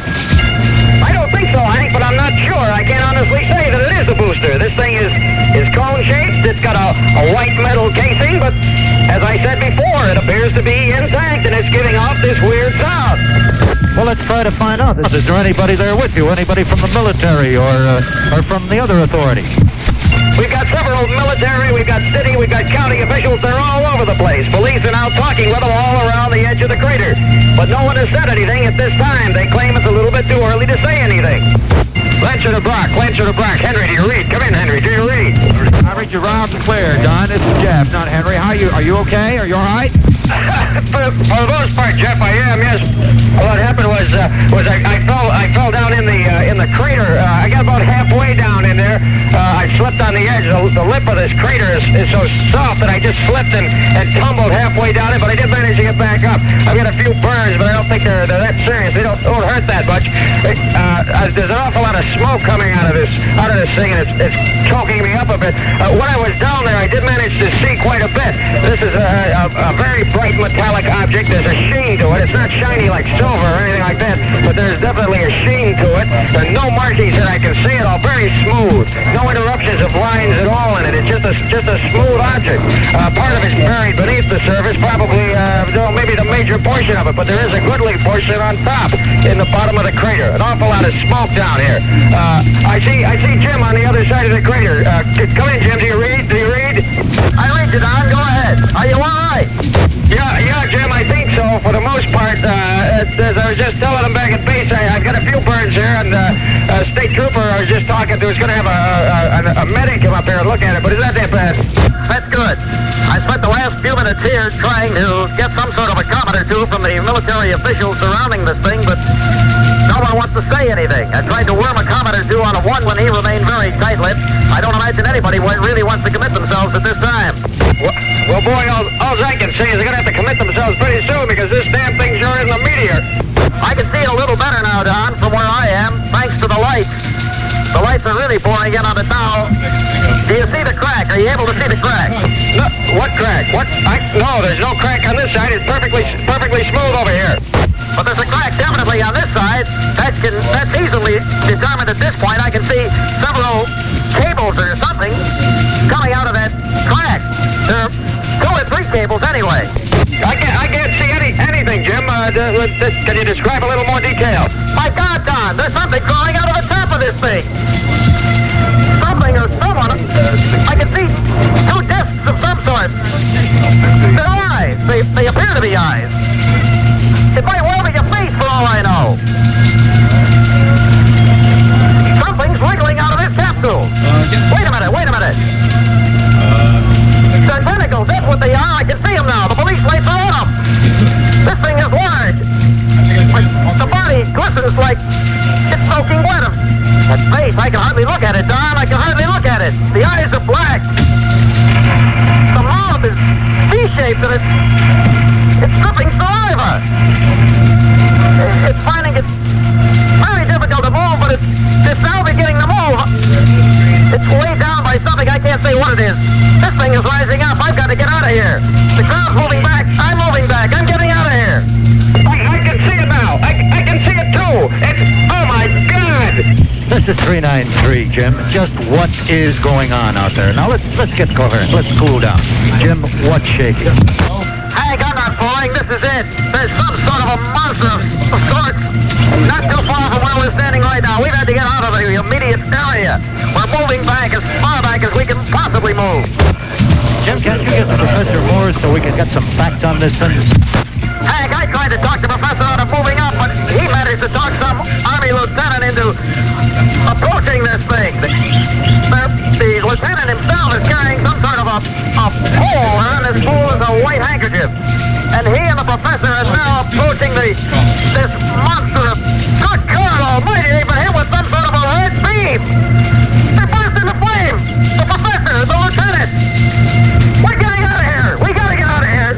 I don't think so, Hank, but I'm not sure. I can't honestly say that it is a booster. This thing is, is cone-shaped. It's got a, a white metal casing, but as I said before, it appears to be intact, and it's giving off this weird sound. Well, let's try to find out. Is there anybody there with you? Anybody from the military or uh, or from the other authorities? We've got several military, we've got city, we've got county officials. They're all over the place. Police are now talking with them all around the edge of the crater. But no one has said anything at this time. They claim it's a little bit too early to say anything. Lancer to Brock, Lancer to Brock. Henry, do you read? Come in, Henry. Do you read? I read you loud and clear, Don. This is Jeff, not Henry. How are you? Are you okay? Are you all right? for, for the most part, Jeff, I am. Yes. What happened was uh, was I, I fell I fell down in the uh, in the crater. Uh, I got about halfway down in there. Uh, I slipped on the edge. The, the lip of this crater is, is so soft that I just slipped and, and tumbled halfway down it. But I did manage to get back up. I've got a few burns, but I don't think they're, they're that serious. They don't, don't hurt that much. It, uh, uh, there's an awful lot of smoke coming out of this out of this thing, and it's, it's choking me up a bit. Uh, when I was down there, I did manage to see quite a bit. This is a, a, a very bright metallic object. There's a sheen to it. It's not shiny like silver or anything like that, but there's definitely a sheen to it. There are no markings that I can see at all. Very smooth. No interruptions of lines at all in it. It's just a just a smooth object. Uh, part of it's buried beneath the surface, probably uh, no, maybe the major portion of it, but there is a goodly portion on top in the bottom of the crater. An awful lot of smoke down here. Uh, I see I see Jim on the other side of the crater. Uh, come in, Jim. Do you read? Do you read? I read you, Don. Go ahead. Are you all right? Yeah, yeah, Jim, I think so. For the most part, uh, as I was just telling them back at base, I, I've got a few burns here, and uh, a state trooper I was just talking to is going to have a, a, a, a medic come up here and look at it, but it's not that bad. That's good. I spent the last few minutes here trying to get some sort of a comment or two from the military officials surrounding this thing, but no one wants to say anything. I tried to worm a comment or two on a one when he remained very tight-lipped. I don't imagine anybody really wants to commit themselves at this time. Well, well boy, all, all I can say is they're going to have to commit themselves pretty soon because this damn thing sure isn't a meteor. I can see it a little better now, Don, from where I am, thanks to the lights. The lights are really pouring in on it now. Do you see the crack? Are you able to see the crack? No, what crack? What? I, no, there's no crack on this side. It's perfectly perfectly smooth over here. But there's a crack definitely on this side. That can, that's easily determined at this point. I can see several cables or something coming out of that crack. There are two or three cables anyway. I can't, I can't see any anything, Jim. Uh, d- d- can you describe a little more detail? My God, Don, there's something crawling out of the top of this thing. Something or someone. I can see two discs of some sort. They're eyes. They, they appear to be eyes. It might well be a face for all I know. Something's wiggling out of this capsule. Wait a minute, wait a minute. They're tentacles, that's what they are. I can see them now. The police lights are on them. This thing is large. The body glistens like it's soaking wet. That face, I can hardly look at it, Don. I can hardly look at it. The eyes are black. The mouth is V-shaped and it's, it's dripping saliva. It's finding it very difficult to move, but it's, it's now beginning to move. It's weighed down by something. I can't say what it is. This thing is rising up. I've got to get out of here. The crowd's moving back. I'm moving back. I'm getting out of here. I, I can see it now. I, I can see This is three nine three, Jim. Just what is going on out there? Now let's let's get coherent. Let's cool down. Jim, what's shaking? Hank, I'm not falling. This is it. There's some sort of a monster of sorts not too far from where we're standing right now. We've had to get out of the immediate area. We're moving back as far back as we can possibly move. Jim, can't you get to Professor Moore so we can get some facts on this thing? Hank, I tried to talk the professor out of moving up, but he managed to talk some Army lieutenant into approaching this thing. The, the, the lieutenant himself is carrying some sort of a, a pole, and this pole is a white handkerchief. And he and the professor are now approaching the this monster of... Good God almighty, they've been hit with some sort of a red beam. They burst into flames. The professor, the lieutenant. We're getting out of here. We gotta get out of here.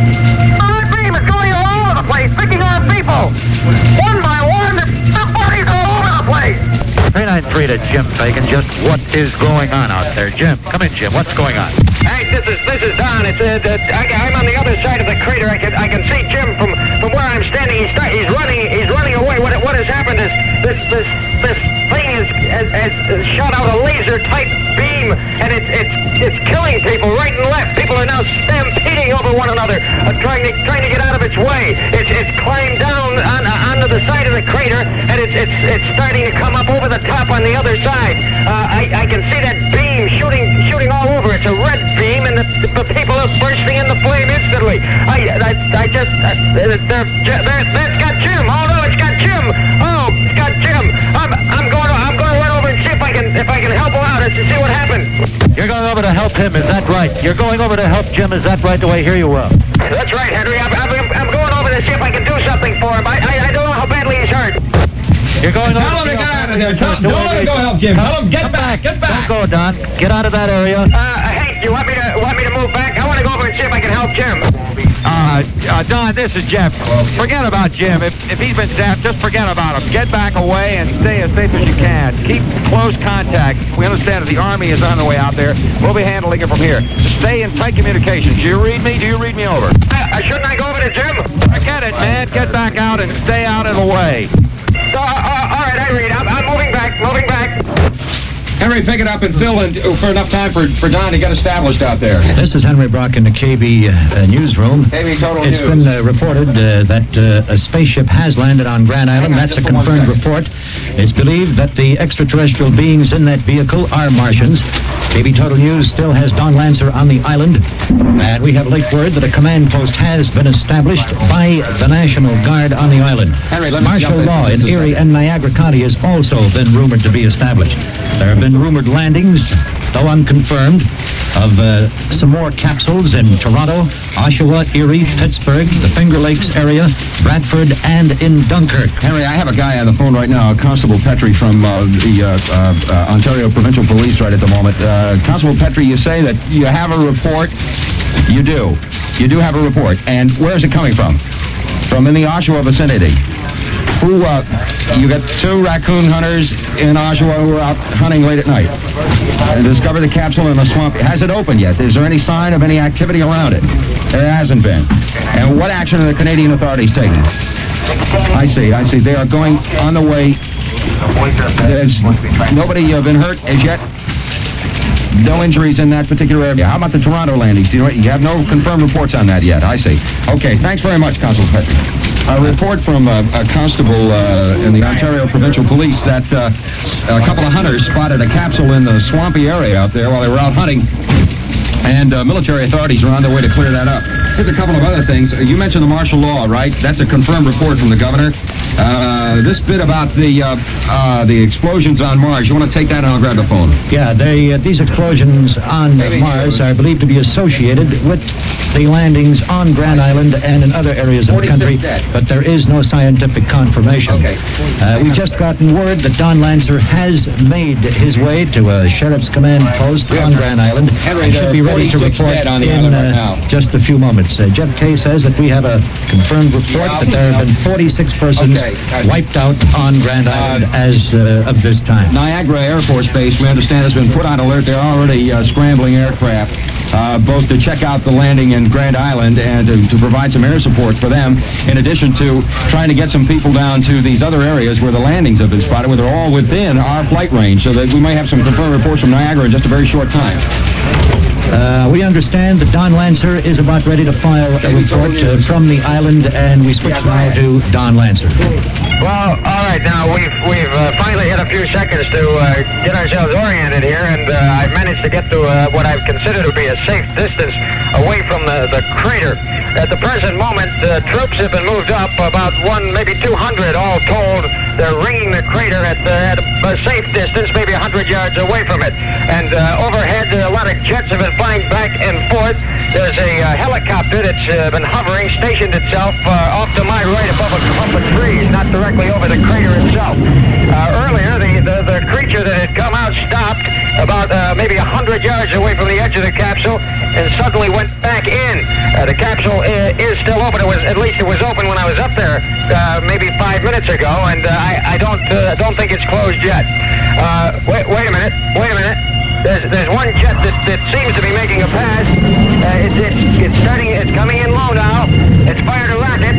The red beam is going all over the place, picking our people. One by one, the, the bodies are all over the place. three nine three to Jim Fagan. Just what is going on out there? Jim, come in, Jim. What's going on? Hey, this is this is Don. It's uh, uh, I, I'm on the other side of the crater. I can I can see Jim from, from where I'm standing. He's start, he's running he's running away. What what has happened is this this this thing is has, has shot out a laser type beam, and it's it's it's killing people right and left. People are now stampeding over one another, uh, trying to trying to get out of its way. It's it's climbed down on, uh, onto the side of the crater, and it's it's it's starting to come up over the top on the other side. Uh, I I can see that beam shooting shooting all over. It's a red beam, and the, the people are bursting into flame instantly. I I, I just uh, they're, they're, they're, that's got Jim. Oh no, it's got Jim. Oh, it's got Jim. I'm I'm going to I'm going to run over and see if I can if I can help him out and see what happened. You're going over to help him, is that right? You're going over to help Jim, is that right? Do I hear you well? That's right, Henry. I'm, I'm, I'm going over to see if I can do something for him. I I, I don't know how badly he's hurt. You're going over Tell him to to get out of help there. him. Tell, don't let him go help Jim. Tell him get back. Get back. Don't go, Don. Get out of that area. Uh, Hank, you want me to want me to move back? I want to go over and see if I can help Jim. Uh, uh, Don, this is Jeff. Forget about Jim. If, if he's been zapped, just forget about him. Get back away and stay as safe as you can. Keep close contact. We understand that the Army is on the way out there. We'll be handling it from here. Stay in tight communications. Do you read me? Do you read me over? Uh, shouldn't I go over to Jim? Forget it, man. Get back out and stay out of the way. Uh, uh, all right, I read. I'm, I'm moving back. Moving back. Henry, pick it up and fill in for enough time for, for Don to get established out there. This is Henry Brock in the K B uh, newsroom. K B Total It's News. been uh, reported uh, that uh, a spaceship has landed on Grand Island. That's a confirmed report. It's believed that the extraterrestrial beings in that vehicle are Martians. K B Total News still has Don Lancer on the island. And we have late word that a command post has been established by the National Guard on the island. Henry, let me Martial jump in. law in Erie and Niagara County has also been rumored to be established. There have been rumored landings, though unconfirmed, of uh, some more capsules in Toronto, Oshawa, Erie, Pittsburgh, the Finger Lakes area, Bradford, and in Dunkirk. Henry, I have a guy on the phone right now, Constable Petrie from uh, the uh, uh, uh, Ontario Provincial Police right at the moment. Uh, Constable Petrie, you say that you have a report. You do. You do have a report. And where is it coming from? From in the Oshawa vicinity. Who, uh, you got two raccoon hunters in Oshawa who are out hunting late at night and discovered the capsule in the swamp. Has it opened yet? Is there any sign of any activity around it? There hasn't been. And what action are the Canadian authorities taking? I see, I see. They are going on the way. There's nobody uh, been hurt as yet? No injuries in that particular area. How about the Toronto landings? Do you, know, you have no confirmed reports on that yet? I see. Okay, thanks very much, Constable Petrie. A report from uh, a constable uh, in the Ontario Provincial Police that uh, a couple of hunters spotted a capsule in the swampy area out there while they were out hunting, and uh, military authorities are on their way to clear that up. Here's a couple of other things. You mentioned the martial law, right? That's a confirmed report from the governor. Uh, this bit about the uh, uh, the explosions on Mars, you want to take that and I'll grab the phone. Yeah, they, uh, these explosions on Mars are believed to be associated with the landings on Grand Island and in other areas of the country, but there is no scientific confirmation. Okay. Uh, we've just gotten word that Don Lancer has made his way to a sheriff's command post on Grand Island. Henry, and there should be are ready to forty-six report dead on the in island right uh, now. just a few moments. Uh, Jeff Kay says that we have a confirmed report that there have been forty-six persons Okay. wiped out on Grand Island as uh, of this time? Niagara Air Force Base, we understand, has been put on alert. They're already uh, scrambling aircraft, uh, both to check out the landing in Grand Island and to, to provide some air support for them, in addition to trying to get some people down to these other areas where the landings have been spotted, where they're all within our flight range, so that we may have some confirmed reports from Niagara in just a very short time. Uh, we understand that Don Lancer is about ready to file a report uh, from the island, and we switch now to Don Lancer. Well, all right, now we've we've uh, finally had a few seconds to uh, get ourselves oriented here, and uh, I've managed to get to uh, what I've considered to be a safe distance away from the, the crater. At the present moment, uh, troops have been moved up about one, maybe two hundred all told. They're ringing the crater at, the, at a, a safe distance, maybe one hundred yards away from it. And uh, overhead, uh, a lot of jets have been flying back and forth. There's a uh, helicopter that's uh, been hovering, stationed itself uh, off to my right above a clump of trees, not directly over the crater itself. Uh, earlier, the, the, the creature that had come out stopped about uh, maybe one hundred yards away from the edge of the capsule and suddenly went back in. Uh, the capsule uh, is still open. It was, at least it was open when I was up there uh, maybe five minutes ago, and uh, I, I don't uh, don't think it's closed yet. Uh, wait, wait a minute. Wait a minute. There's, there's one jet that, that seems to be making a pass. Uh, it's, it's, it's starting, it's coming in low now. It's fired a rocket.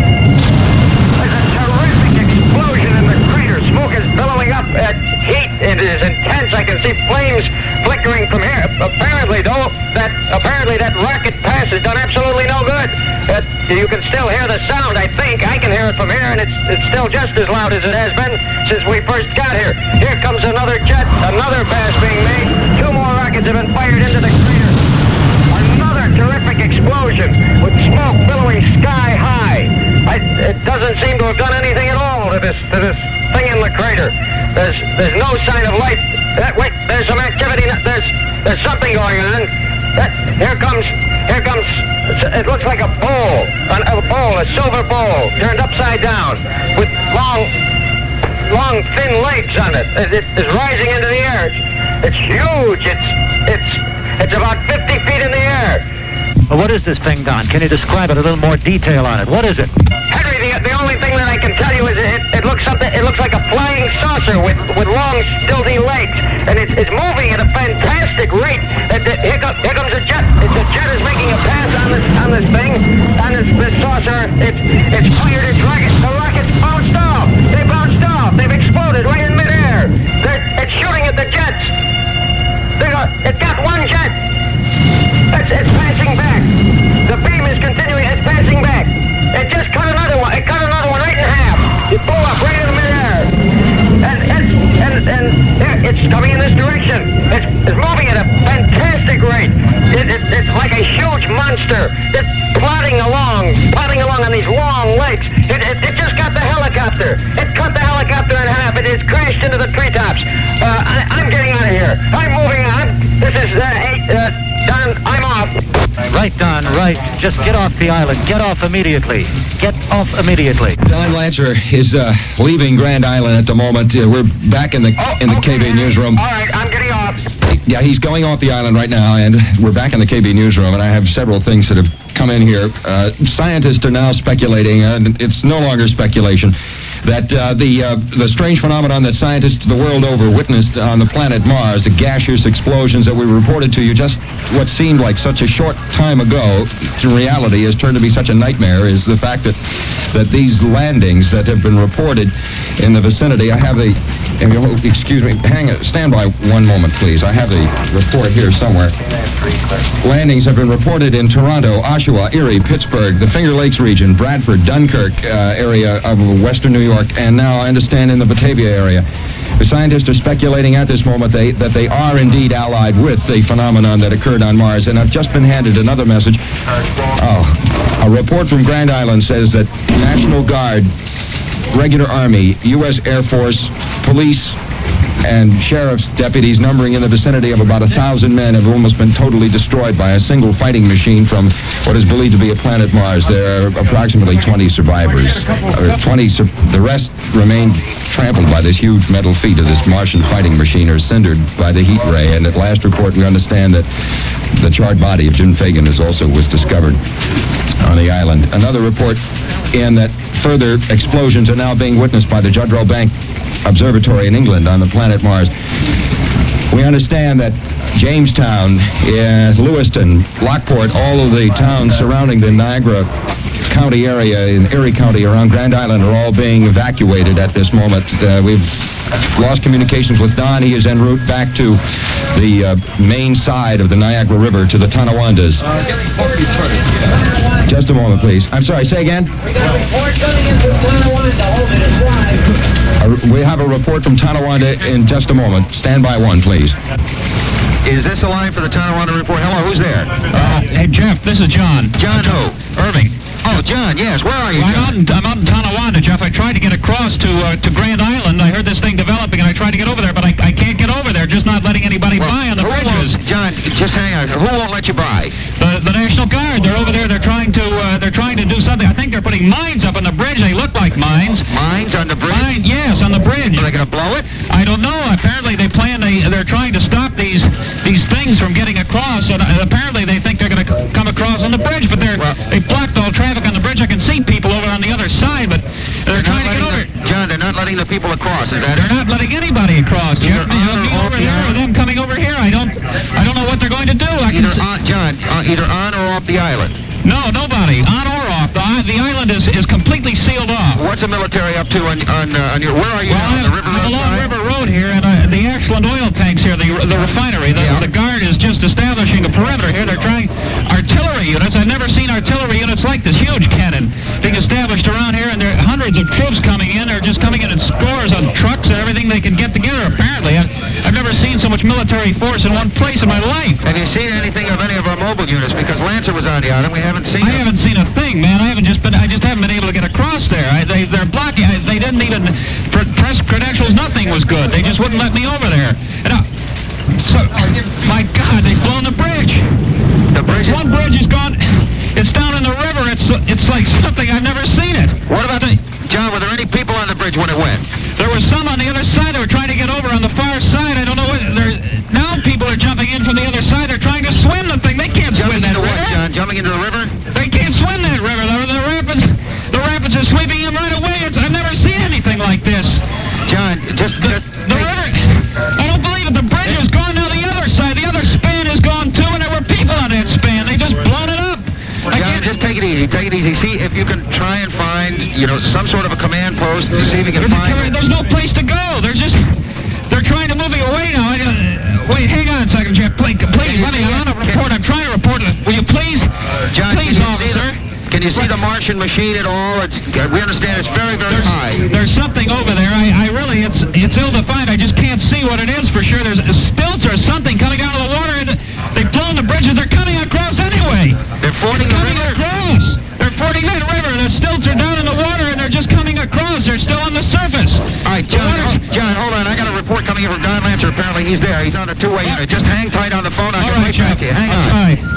There's a terrific explosion in the crater. Smoke is billowing up at heat. It is intense. I can see flames flickering from here. Apparently, though, that apparently that rocket pass has done absolutely no good. Uh, you can still hear the sound, I think. I can hear it from here, and it's, it's still just as loud as it has been since we first got here. Here comes another jet, another pass being made. Two more rockets have been fired into the crater. Another terrific explosion with smoke billowing sky high. I, it doesn't seem to have done anything at all to this to this thing in the crater. There's there's no sign of light. That, wait, there's some activity. There's there's something going on. That, here comes here comes. It looks like a bowl, a bowl, a silver bowl, turned upside down, with long, long, thin legs on it. It, it is rising into the air. It's, it's huge. It's, it's, it's about fifty feet in the air. Well, what is this thing, Don? Can you describe it a little more detail on it? What is it? Henry, the, the only thing that I can tell you is it, it looks something. It looks like a flying saucer with, with long, stilty legs, and it's, it's moving at a fantastic rate. It, it, here, comes, here comes a jet. It's a jet is making a pass on this on this thing, on this, this saucer. It's it's fired its rocket. The rockets bounced off. They bounced off. They've exploded right in midair. They're, it's shooting at the jets. They got, it got one jet. It's, it's passing back. The beam is continuing. It's passing back. It just cut another one. It cut another one right in half. It blew up right in midair. And and and and yeah, it's coming in this direction. It's, it's moving at a fantastic rate. It, it, it's like a huge monster. It's plodding along, plodding along on these long legs. It, it, it just got the helicopter. It cut the helicopter in half. It has crashed into the treetops. Uh, I, I'm getting out of here. I'm moving on. This is uh, eight. Uh, Don, I'm off. Right, Don, right. Just get off the island. Get off immediately. Get off immediately. Don Lancer is uh, leaving Grand Island at the moment. Uh, we're back in the Oh, in the okay, K B newsroom. All right, I'm getting off. Yeah, he's going off the island right now, and we're back in the K B newsroom, and I have several things that have come in here. Uh, scientists are now speculating, and it's no longer speculation, that uh, the uh, the strange phenomenon that scientists the world over witnessed on the planet Mars, the gaseous explosions that we reported to you just what seemed like such a short time ago, in reality has turned to be such a nightmare, is the fact that that these landings that have been reported in the vicinity. I have a, excuse me, hang it, stand by one moment, please. I have a report here somewhere. Landings have been reported in Toronto, Oshawa, Erie, Pittsburgh, the Finger Lakes region, Bradford, Dunkirk uh, area of western New York, and now I understand in the Batavia area. The scientists are speculating at this moment they, that they are indeed allied with the phenomenon that occurred on Mars, and I've just been handed another message. Oh, a report from Grand Island says that National Guard, Regular Army, U S Air Force, police, and sheriff's deputies numbering in the vicinity of about a thousand men have almost been totally destroyed by a single fighting machine from what is believed to be a planet Mars. There are approximately twenty survivors. Uh, twenty, sur- the rest remain trampled by this huge metal feet of this Martian fighting machine or cindered by the heat ray. And at last report, we understand that the charred body of Jim Fagan is also was discovered on the island. Another report in that further explosions are now being witnessed by the Judrow Bank Observatory in England on the planet Mars. We understand that Jamestown, uh, Lewiston, Lockport, all of the towns surrounding the Niagara County area in Erie County around Grand Island are all being evacuated at this moment. Uh, we've lost communications with Don. He is en route back to the uh, main side of the Niagara River to the Tonawandas. Just a moment, please. I'm sorry, say again? Uh, we have a report from Tonawanda in just a moment. Stand by one, please. Is this a line for the Tonawanda report? Hello, who's there? Uh, hey, Jeff, this is John. John who? Irving. Oh, John, yes. Where are you, I'm John? out, in, I'm out in Tonawanda, Jeff. I tried to get across to uh, to Grand Island. I heard this thing developing, and I tried to get over there, but I, I can't get over there. Just not letting anybody Well, by on the who bridges. won't- John, just hang on. Who won't let you by? The, the National Guard. They're over there. They're trying to uh, they're trying to do something. I think they're putting mines up on the bridge. They look like mines. Mines on the bridge? Mine, yes, on the bridge. Are they going to blow it? I don't know. Apparently, they plan. They they're trying to stop these these things from getting across, and uh, apparently they think they're going to come across on the bridge. But they're Well- they blocked all traffic on the bridge. I can see people over on the other side, but they're trying to get over. The, John, they're not letting the people across. Is that They're not letting anybody across. Either Jeff, me, on or me off over the there, or island? them coming over here. I don't I don't know what they're going to do. I can Either see- on, John, uh, either on or off the island? No, nobody, on or off. The, i- the island is, is completely sealed off. What's the military up to on, on, uh, on your... Where are you Well, now? On the River I'm Road along side? River Road here, and uh, the Ashland oil tanks here, the the refinery, the, Yeah. the guard is just establishing a perimeter here. They're trying artillery units. I've never seen artillery units like this. Huge cannon being established around here, and there are hundreds of troops coming in. They're just coming in in scores on trucks and everything they can get together, apparently. I've, I've never seen so much military force in one place in my life. Have you seen anything of any of our mobile units? Because Lancer was on the island. We haven't seen I them. haven't seen a thing, man. I haven't just been. I just haven't been able to get across there. I, they, they're blocking. I, they didn't even pr- press credentials. Nothing was good. They just wouldn't let me over there. And I, so, my God, they've blown the bridge. The bridge? One bridge is gone. It's down in the river. It's it's like something I've never seen it. What about the... John, were there any people on the bridge when it went? There was some on the other side. They were trying to get over on the far side. I don't know what. They're, now people are jumping in from the other side. They're trying to swim the thing. They can't Jumping swim that into what, river. John? Jumping into the river? They can't swim that river. The, the rapids, the rapids are sweeping in right away. It's, I've never seen anything like this. John, just... The, just the river. I don't believe it. The bridge is gone now. The other side, the other span is gone too, and there were people on that span. They just blown it up. I John, can't- just take it easy. Take it easy. See if you can try and find, you know, some sort of a command post to see if you can There's, find... there's no place to go. They're just, they're trying to move me away now. I, uh, wait, hang on a second, Jeff. Please, please, let me, I'm on a report. I'm trying to report. Will you please? John, please, can you see officer. the, can you see the Martian machine at all? It's, we understand it's very, very There's, high. there's something over there. I, I really, it's it's ill-defined. I just can't see what it is for sure. There's stilts or something coming out of the water. And they've blown the bridges. They're coming across anyway. They're fording the coming river? across. They're fording that river. The stilts are down in the water, and they're just coming across. They're still on the surface. All right, John, oh, John, hold on. I got a report coming in from Don Lancer. Apparently he's there. He's on a two-way unit. Just hang tight on the phone. I'll All get right, right back Jeff. to you. Hang I'll on. try.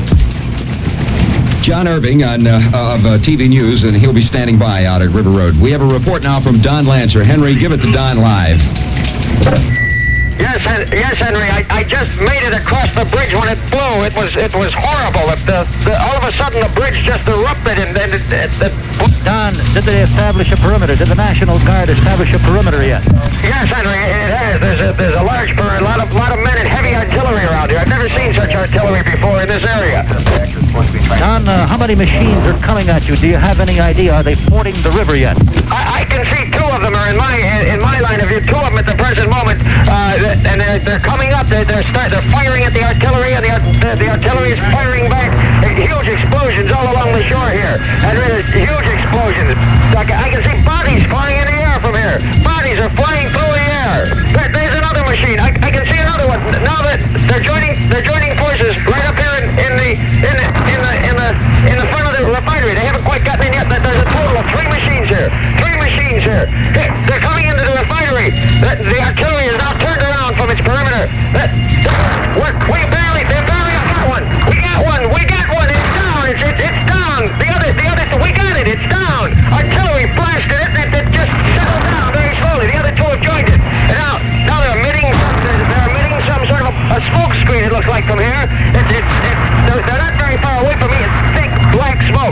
John Irving on, uh, of uh, T V News, and he'll be standing by out at River Road. We have a report now from Don Lancer. Henry, give it to Don live. Yes, Hen- yes, Henry. I, I just made it across the bridge when it blew. It was it was horrible. It, the, the, all of a sudden, the bridge just erupted, and then it, it, it, Don, did they establish a perimeter? Did the National Guard establish a perimeter yet? Yes, Henry, it has. There's a there's a large perimeter, a lot of lot of men and heavy artillery around here. I've never seen such artillery before in this area. Don, uh, how many machines are coming at you? Do you have any idea? Are they fording the river yet? I, I can see two of them are in my in my line of view. Two of them at the present moment, uh, and they're, they're coming up. They're they're, start, they're firing at the artillery, and the, the the artillery is firing back. Huge explosions all along the shore here, and there's huge explosions. I can, I can see bodies flying in the air from here. Bodies are flying through the air. There, there's another machine. I, I can see another one. Now that they're joining they're joining forces right up here in, in the in the in the in the in the front of the refinery. They haven't quite gotten in yet. But there's a total of three machines here. Three machines here. Hey, they're coming into the refinery. The, the artillery is now turned around from its perimeter. That, we're, we barely they barely got one. We got one. We got one. It's down. It's it's, it's down. The other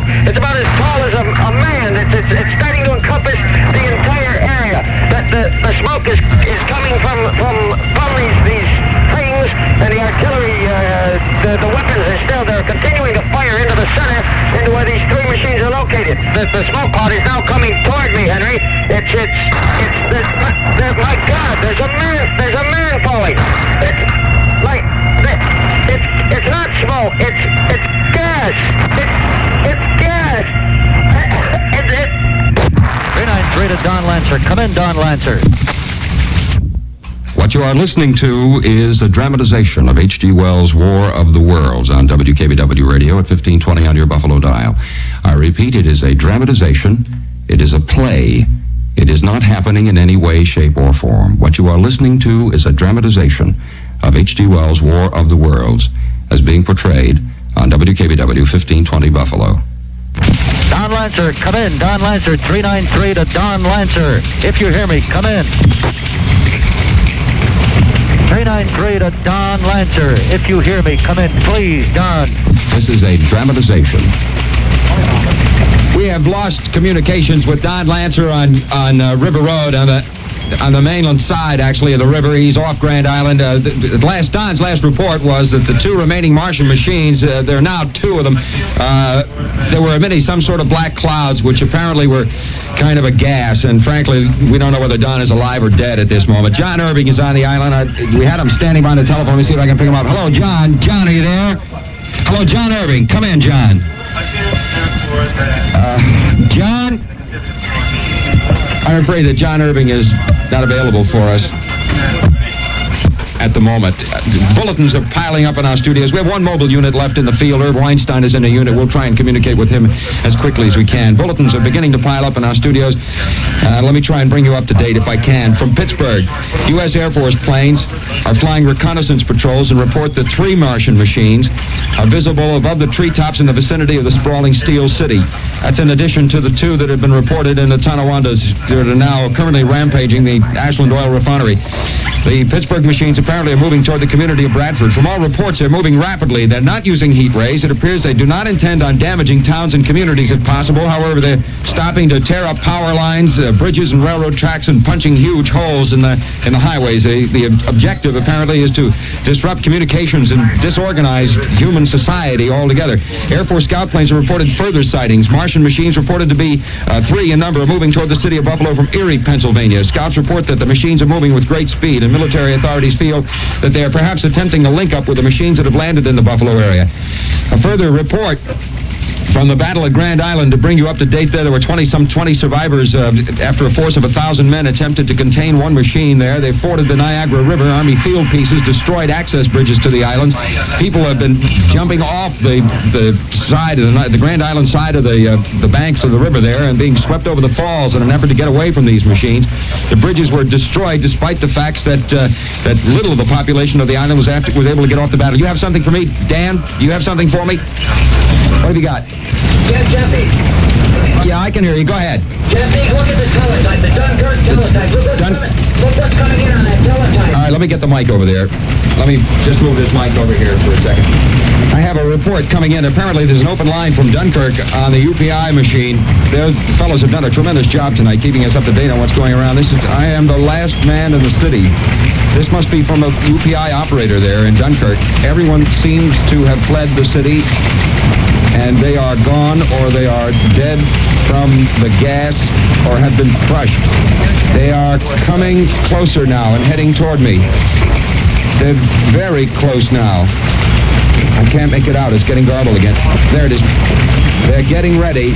It's about as tall as a, a man. It's, it's, it's starting to encompass the entire area. The, the, the smoke is, is coming from, from, from these, these things, and the artillery, uh, the, the weapons are still, they're continuing to fire into the center, into where these three machines are located. The, the smoke cloud is now coming toward me, Henry. It's, it's, it's, the, the, my God, there's a man, there's a man falling. It's like, it's, it's not smoke, it's, it's gas. It's, it's gas. It's, it's, three nine three to Don Lancer. Come in, Don Lancer. What you are listening to is a dramatization of H G Wells' War of the Worlds on W K B W Radio at fifteen twenty on your Buffalo dial. I repeat, it is a dramatization. It is a play. It is not happening in any way, shape, or form. What you are listening to is a dramatization of H G Wells' War of the Worlds as being portrayed on W K B W fifteen twenty Buffalo. Don Lancer, come in. Don Lancer, three nine three to Don Lancer. If you hear me, come in. three nine three to Don Lancer. If you hear me, come in, please, Don. This is a dramatization. We have lost communications with Don Lancer on on uh, River Road on the on the mainland side, actually, of the river. He's off Grand Island. Uh, the, the last Don's last report was that the two remaining Martian machines, uh, there are now two of them. Uh, there were emitting some sort of black clouds, which apparently were kind of a gas. And frankly, we don't know whether Don is alive or dead at this moment. John Irving is on the island. I, we had him standing by the telephone. Let me see if I can pick him up. Hello, John. John, are you there? Hello, John Irving. Come in, John. Uh, John? I'm afraid that John Irving is not available for us at the moment. Uh, bulletins are piling up in our studios. We have one mobile unit left in the field. Irv Weinstein is in a unit. We'll try and communicate with him as quickly as we can. Bulletins are beginning to pile up in our studios. Uh, let me try and bring you up to date if I can. From Pittsburgh, U S Air Force planes are flying reconnaissance patrols and report that three Martian machines are visible above the treetops in the vicinity of the sprawling Steel City. That's in addition to the two that have been reported in the Tonawandas that are now currently rampaging the Ashland Oil Refinery. The Pittsburgh machines apparently are moving toward the community of Bradford. From all reports, they're moving rapidly. They're not using heat rays. It appears they do not intend on damaging towns and communities if possible. However, they're stopping to tear up power lines, uh, bridges, and railroad tracks and punching huge holes in the in the highways. The, the objective, apparently, is to disrupt communications and disorganize human society altogether. Air Force scout planes have reported further sightings. Martian machines reported to be uh, three in number, moving toward the city of Buffalo from Erie, Pennsylvania. Scouts report that the machines are moving with great speed, and military authorities feel that they are perhaps attempting to link up with the machines that have landed in the Buffalo area. A further report from the battle at Grand Island to bring you up to date there. There were twenty, some twenty survivors uh, after a force of a thousand men attempted to contain one machine there. They forded the Niagara River. Army field pieces destroyed access bridges to the islands. People have been jumping off the the side of the, the Grand Island side of the uh, the banks of the river there and being swept over the falls in an effort to get away from these machines. The bridges were destroyed despite the facts that uh, that little of the population of the island was after, was able to get off the battle. You have something for me, Dan? Do you have something for me? What have you got? Yeah, Jeffy. Yeah, I can hear you. Go ahead. Jeffy, look at the teletype, the Dunkirk teletype. Look what's, Dun- coming, look what's coming in on that teletype. All right, let me get the mic over there. Let me just move this mic over here for a second. I have a report coming in. Apparently, there's an open line from Dunkirk on the U P I machine. The fellows have done a tremendous job tonight keeping us up to date on what's going around. This is, I am the last man in the city. This must be from a U P I operator there in Dunkirk. Everyone seems to have fled the city, and they are gone or they are dead from the gas or have been crushed. They are coming closer now and heading toward me. They're very close now. I can't make it out. It's getting garbled again. There it is. They're getting ready.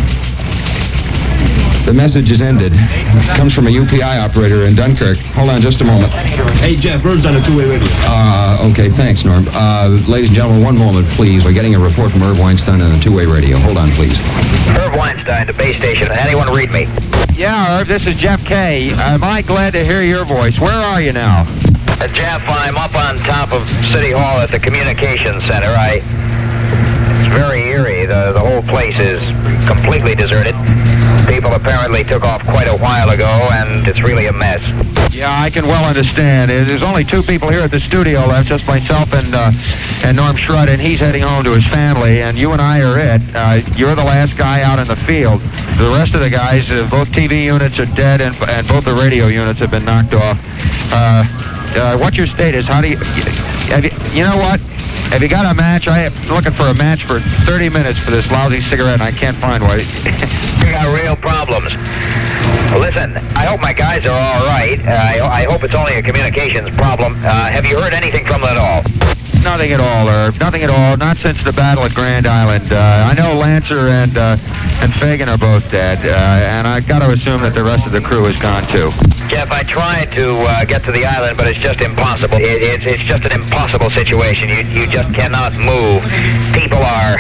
The message has ended. It comes from a U P I operator in Dunkirk. Hold on just a moment. Hey, Jeff, Bird's on a two-way radio. Uh, okay, thanks, Norm. Uh, ladies and gentlemen, one moment, please. We're getting a report from Irv Weinstein on a two-way radio. Hold on, please. Irv Weinstein, the base station. Anyone read me? Yeah, Irv, this is Jeff Kay. Am I glad to hear your voice? Where are you now? Uh, Jeff, I'm up on top of City Hall at the Communications Center. I... It's very eerie. the, the whole place is completely deserted. People apparently took off quite a while ago, and it's really a mess. Yeah, I can well understand. There's only two people here at the studio left, just myself and uh, and Norm Schrud, and he's heading home to his family, and you and I are it. Uh, you're the last guy out in the field. The rest of the guys, uh, both T V units are dead, and, and both the radio units have been knocked off. Uh, uh, what's your status? How do you, have you... You know what? Have you got a match? I am looking for a match for thirty minutes for this lousy cigarette, and I can't find one. We got real problems. Listen, I hope my guys are all right. Uh, I, I hope it's only a communications problem. Uh, have you heard anything from them at all? Nothing at all, Herb. Nothing at all. Not since the battle at Grand Island. Uh, I know Lancer and uh, and Fagan are both dead, uh, and I got to assume that the rest of the crew is gone too. Jeff, I tried to uh, get to the island, but it's just impossible. It, it's it's just an impossible situation. You you just cannot move. People are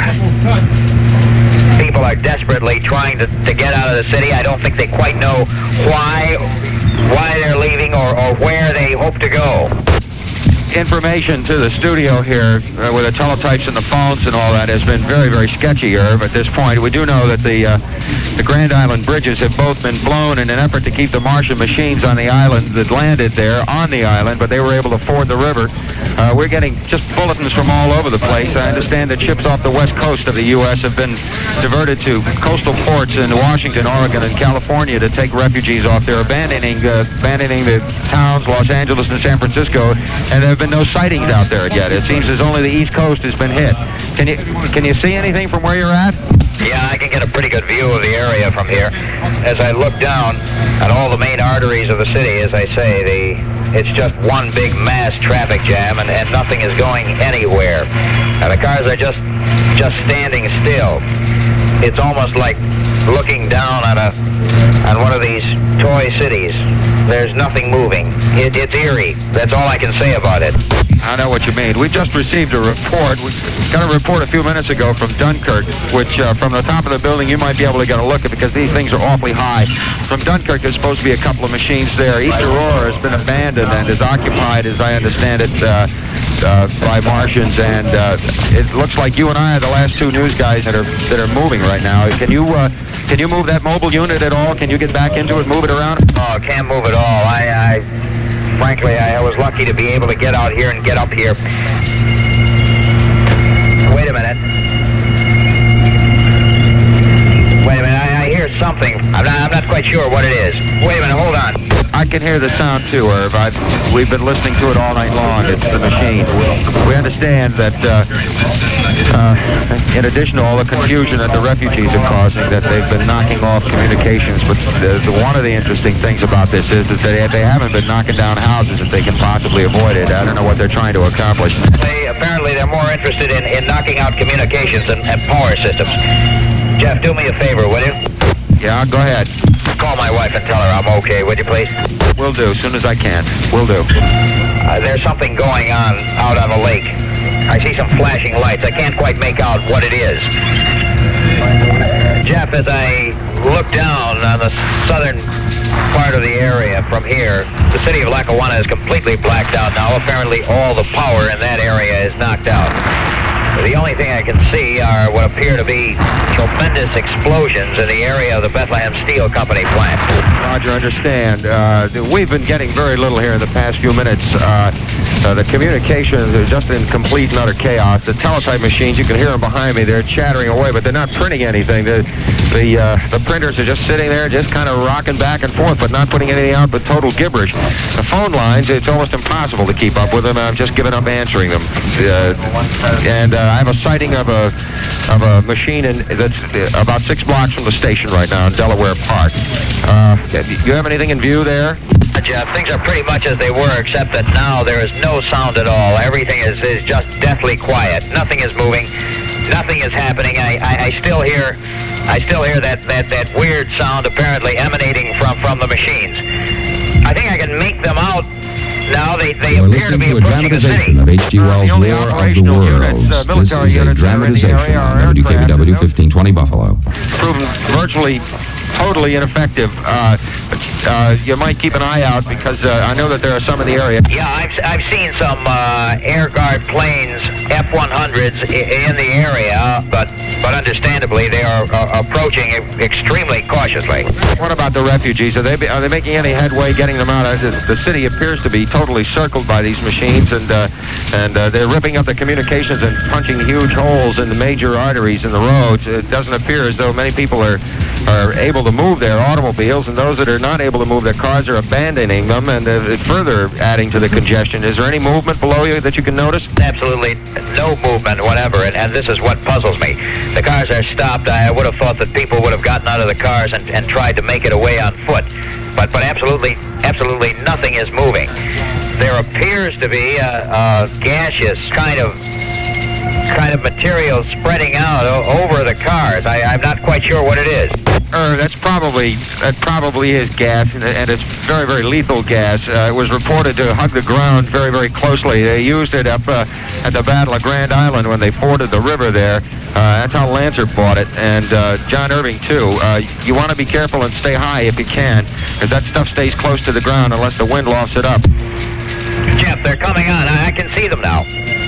people are desperately trying to, to get out of the city. I don't think they quite know why why they're leaving or, or where they hope to go. Information to the studio here uh, with the teletypes and the phones and all that has been very, very sketchy, Irv, at this point. We do know that the uh, the Grand Island bridges have both been blown in an effort to keep the Martian machines on the island that landed there on the island, but they were able to ford the river. Uh, we're getting just bulletins from all over the place. I understand that ships off the west coast of the U S have been diverted to coastal ports in Washington, Oregon, and California to take refugees off. They're abandoning, uh, abandoning the towns, Los Angeles and San Francisco, and there have been no sightings out there yet. It seems as only the East Coast has been hit. Can you can you see anything from where you're at? Yeah, I can get a pretty good view of the area from here. As I look down at all the main arteries of the city, as I say, the it's just one big mass traffic jam, and, and nothing is going anywhere. And the cars are just just standing still. It's almost like looking down on a on one of these toy cities. There's nothing moving. It, it's eerie. That's all I can say about it. I know what you mean. We just received a report. We got a report a few minutes ago from Dunkirk, which uh, from the top of the building you might be able to get a look at because these things are awfully high. From Dunkirk, there's supposed to be a couple of machines there. East Aurora has been abandoned and is occupied, as I understand it, uh, uh, by Martians. And uh, it looks like you and I are the last two news guys that are that are moving right now. Can you uh, can you move that mobile unit at all? Can you get back into it, move it around? Oh, can't move at all. I, I frankly, I, I was lucky to be able to get out here and get up here. Wait a minute. Wait a minute. I, I hear something. I'm not. I'm not quite sure what it is. Wait a minute. Hold on. I can hear the sound too, Irv. I've, we've been listening to it all night long. It's the machine. We understand that uh, uh, in addition to all the confusion that the refugees are causing, that they've been knocking off communications. But the, the, one of the interesting things about this is that they, they haven't been knocking down houses if they can possibly avoid it. I don't know what they're trying to accomplish. They apparently they're more interested in, in knocking out communications and, and power systems. Jeff, do me a favor, will you? Yeah, go ahead. Call my wife and tell her I'm okay, would you please? Will do, as soon as I can. Will do. Uh, there's something going on out on the lake. I see some flashing lights. I can't quite make out what it is. Jeff, as I look down on the southern part of the area from here, the city of Lackawanna is completely blacked out now. Apparently all the power in that area is knocked out. The only thing I can see are what appear to be tremendous explosions in the area of the Bethlehem Steel Company plant. Roger, understand. Uh, we've been getting very little here in the past few minutes. Uh, uh, the communications are just in complete and utter chaos. The teletype machines, you can hear them behind me. They're chattering away, but they're not printing anything. The the, uh, the printers are just sitting there, just kind of rocking back and forth, but not putting anything out but total gibberish. The phone lines, it's almost impossible to keep up with them. I've just given up answering them. Uh, and uh, I have a sighting of a of a machine in, that's about six blocks from the station right now in Delaware Park. Uh, do you have anything in view there? Jeff, things are pretty much as they were, except that now there is no sound at all. Everything is, is just deathly quiet. Nothing is moving. Nothing is happening. I, I, I still hear I still hear that, that, that weird sound apparently emanating from, from the machines. I think I can make them out. Now they, they You're appear to be listening to a approaching the city. dramatization of H G Wells' War of the Worlds. uh, This is a dramatization on W K B W fifteen twenty Buffalo. Proven virtually totally ineffective. Uh, uh, you might keep an eye out because uh, I know that there are some in the area. Yeah, I've, I've seen some uh, Air Guard planes, F one hundreds, in the area, but but understandably they are uh, approaching e- extremely cautiously. What about the refugees? Are they are they making any headway getting them out? The, the city appears to be totally circled by these machines, and uh, and uh, they're ripping up the communications and punching huge holes in the major arteries in the roads. It doesn't appear as though many people are are able to move their automobiles, and those that are not able to move their cars are abandoning them, and uh, further adding to the congestion. Is there any movement below you that you can notice? Absolutely no movement whatever, and, and this is what puzzles me. The cars are stopped. I would have thought that people would have gotten out of the cars and, and tried to make it away on foot, but but absolutely, absolutely nothing is moving. There appears to be a, a gaseous kind of kind of material spreading out o- over the cars. I, I'm not quite sure what it is. Uh, that's probably that probably is gas, and, and it's very, very lethal gas. Uh, it was reported to hug the ground very, very closely. They used it up uh, at the Battle of Grand Island when they forded the river there. Uh, that's how Lancer bought it, and uh, John Irving too. Uh, you want to be careful and stay high if you can, because that stuff stays close to the ground unless the wind lofts it up. Jeff, they're coming on. I, I can see them now.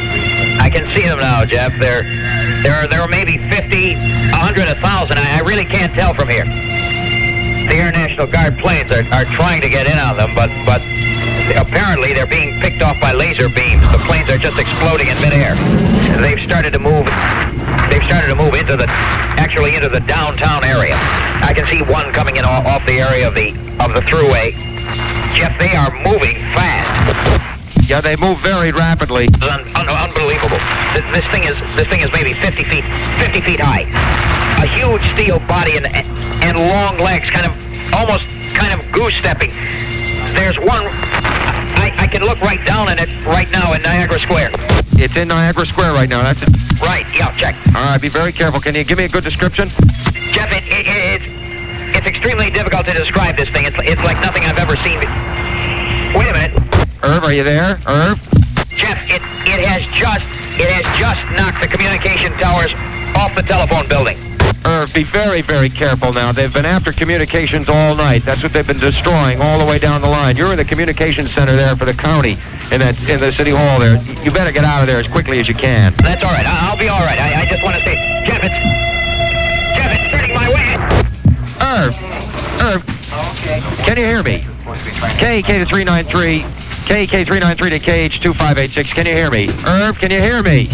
I can see them now, Jeff. There, there are there are maybe fifty, a hundred, a thousand. I, I really can't tell from here. The Air National Guard planes are, are trying to get in on them, but but apparently they're being picked off by laser beams. The planes are just exploding in midair. They've started to move. They've started to move into the, actually into the downtown area. I can see one coming in off, off the area of the of the thruway. Jeff, they are moving fast. Yeah, they move very rapidly. It's un- un- unbelievable. This, this thing is this thing is maybe fifty feet fifty feet high. A huge steel body and and long legs, kind of almost kind of goose stepping. There's one. I, I can look right down in it right now in Niagara Square. It's in Niagara Square right now. That's it. Right. Yeah. Check. All right. Be very careful. Can you give me a good description? Jeff, it, it, it, it's it's extremely difficult to describe this thing. It's it's like nothing I've ever seen. Wait a minute. Irv, are you there? Irv? Jeff, it, it has just it has just knocked the communication towers off the telephone building. Irv, be very, very careful now. They've been after communications all night. That's what they've been destroying all the way down the line. You're in the communications center there for the county in that in the city hall there. You better get out of there as quickly as you can. That's all right. I, I'll be all right. I, I just want to say, Jeff, it's Jeff, it's turning my way. Irv, Irv, Okay. can you hear me? K K to three nine three. K K three nine three to K H two five eight six. Can you hear me? Irv, can you hear me?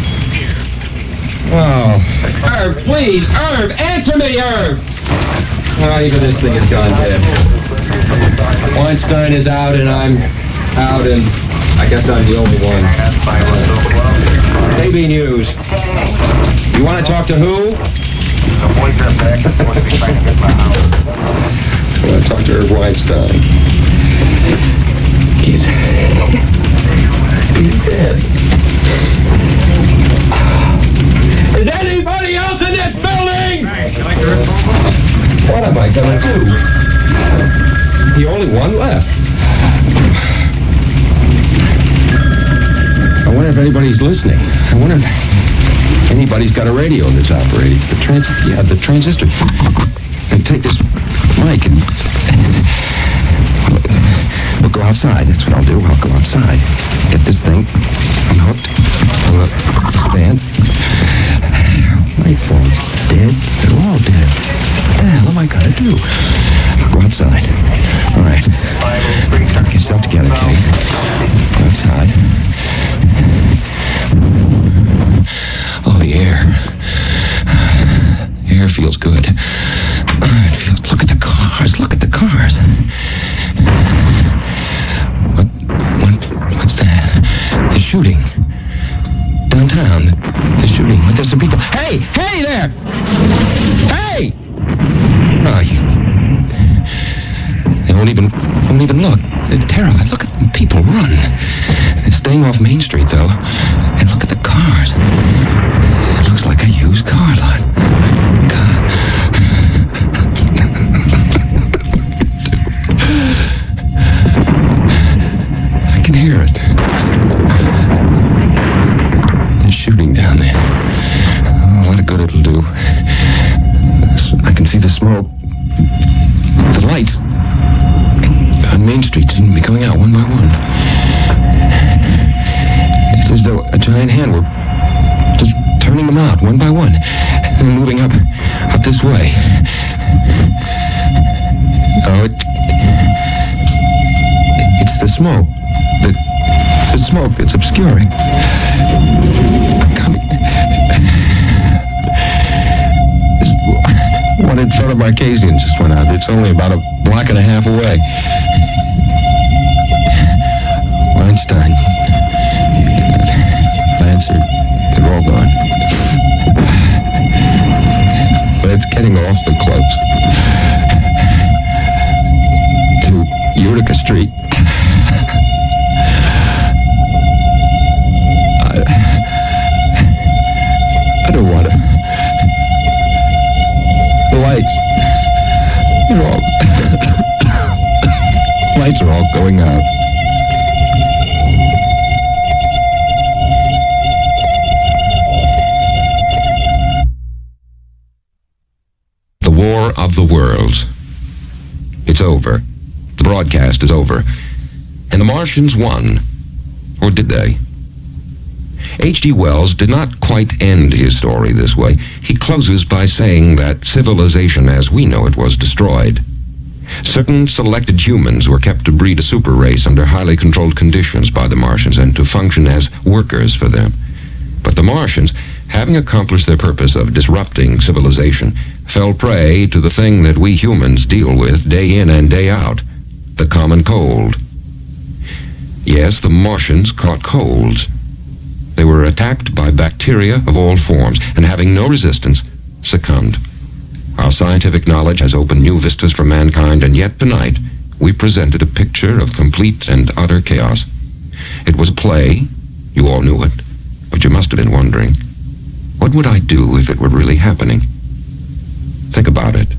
Oh. Irv, please. Irv, answer me, Irv! Oh, even this thing has gone dead. Weinstein is out, and I'm out, and I guess I'm the only one. A B News. You want to talk to who? I want to talk to Irv Weinstein. He's... He's dead. Is anybody else in this building? What am I gonna do? The only one left. I wonder if anybody's listening. I wonder if anybody's got a radio that's operating. The trans... Yeah, the transistor. And take this mic and... We'll go outside. That's what I'll do. I'll go outside. Get this thing unhooked. Pull up the stand. My phone's dead. They're all dead. What the hell am I gonna do? I'll go outside. All right. Get yourself together, Kate. Go outside. Oh, the air. The air feels good. It feels, look at the cars. Look at the cars. What, what, what's that? The shooting. Downtown. The shooting. There's some people. Hey! Hey there! Hey! Oh, you... They won't even, won't even look. They're terrified. Look at people run. They're staying off Main Street, though. And look at the cars. It looks like a used car lot. God. I can hear it. They're shooting down there. Oh, what a good it'll do. I can see the smoke. The lights on Main Street seem to be going out one by one. It's as though a giant hand were just turning them out one by one. They're moving up, up this way. Oh, it, it's the smoke. The, it's the smoke that's obscuring. It's coming. This one in front of Marcasian just went out. It's only about a block and a half away. Weinstein. Lancer. They're all gone. But it's getting awfully close to Utica Street. I, I don't want to. The lights. They're all. Lights are all going out. The War of the Worlds. It's over. The broadcast is over. And the Martians won. Or did they? H G Wells did not quite end his story this way. He closes by saying that civilization as we know it was destroyed. Certain selected humans were kept to breed a super race under highly controlled conditions by the Martians and to function as workers for them. But the Martians, having accomplished their purpose of disrupting civilization, fell prey to the thing that we humans deal with day in and day out, the common cold. Yes, the Martians caught colds. They were attacked by bacteria of all forms, and having no resistance, succumbed. Our scientific knowledge has opened new vistas for mankind, and yet tonight we presented a picture of complete and utter chaos. It was a play. You all knew it. But you must have been wondering, what would I do if it were really happening? Think about it.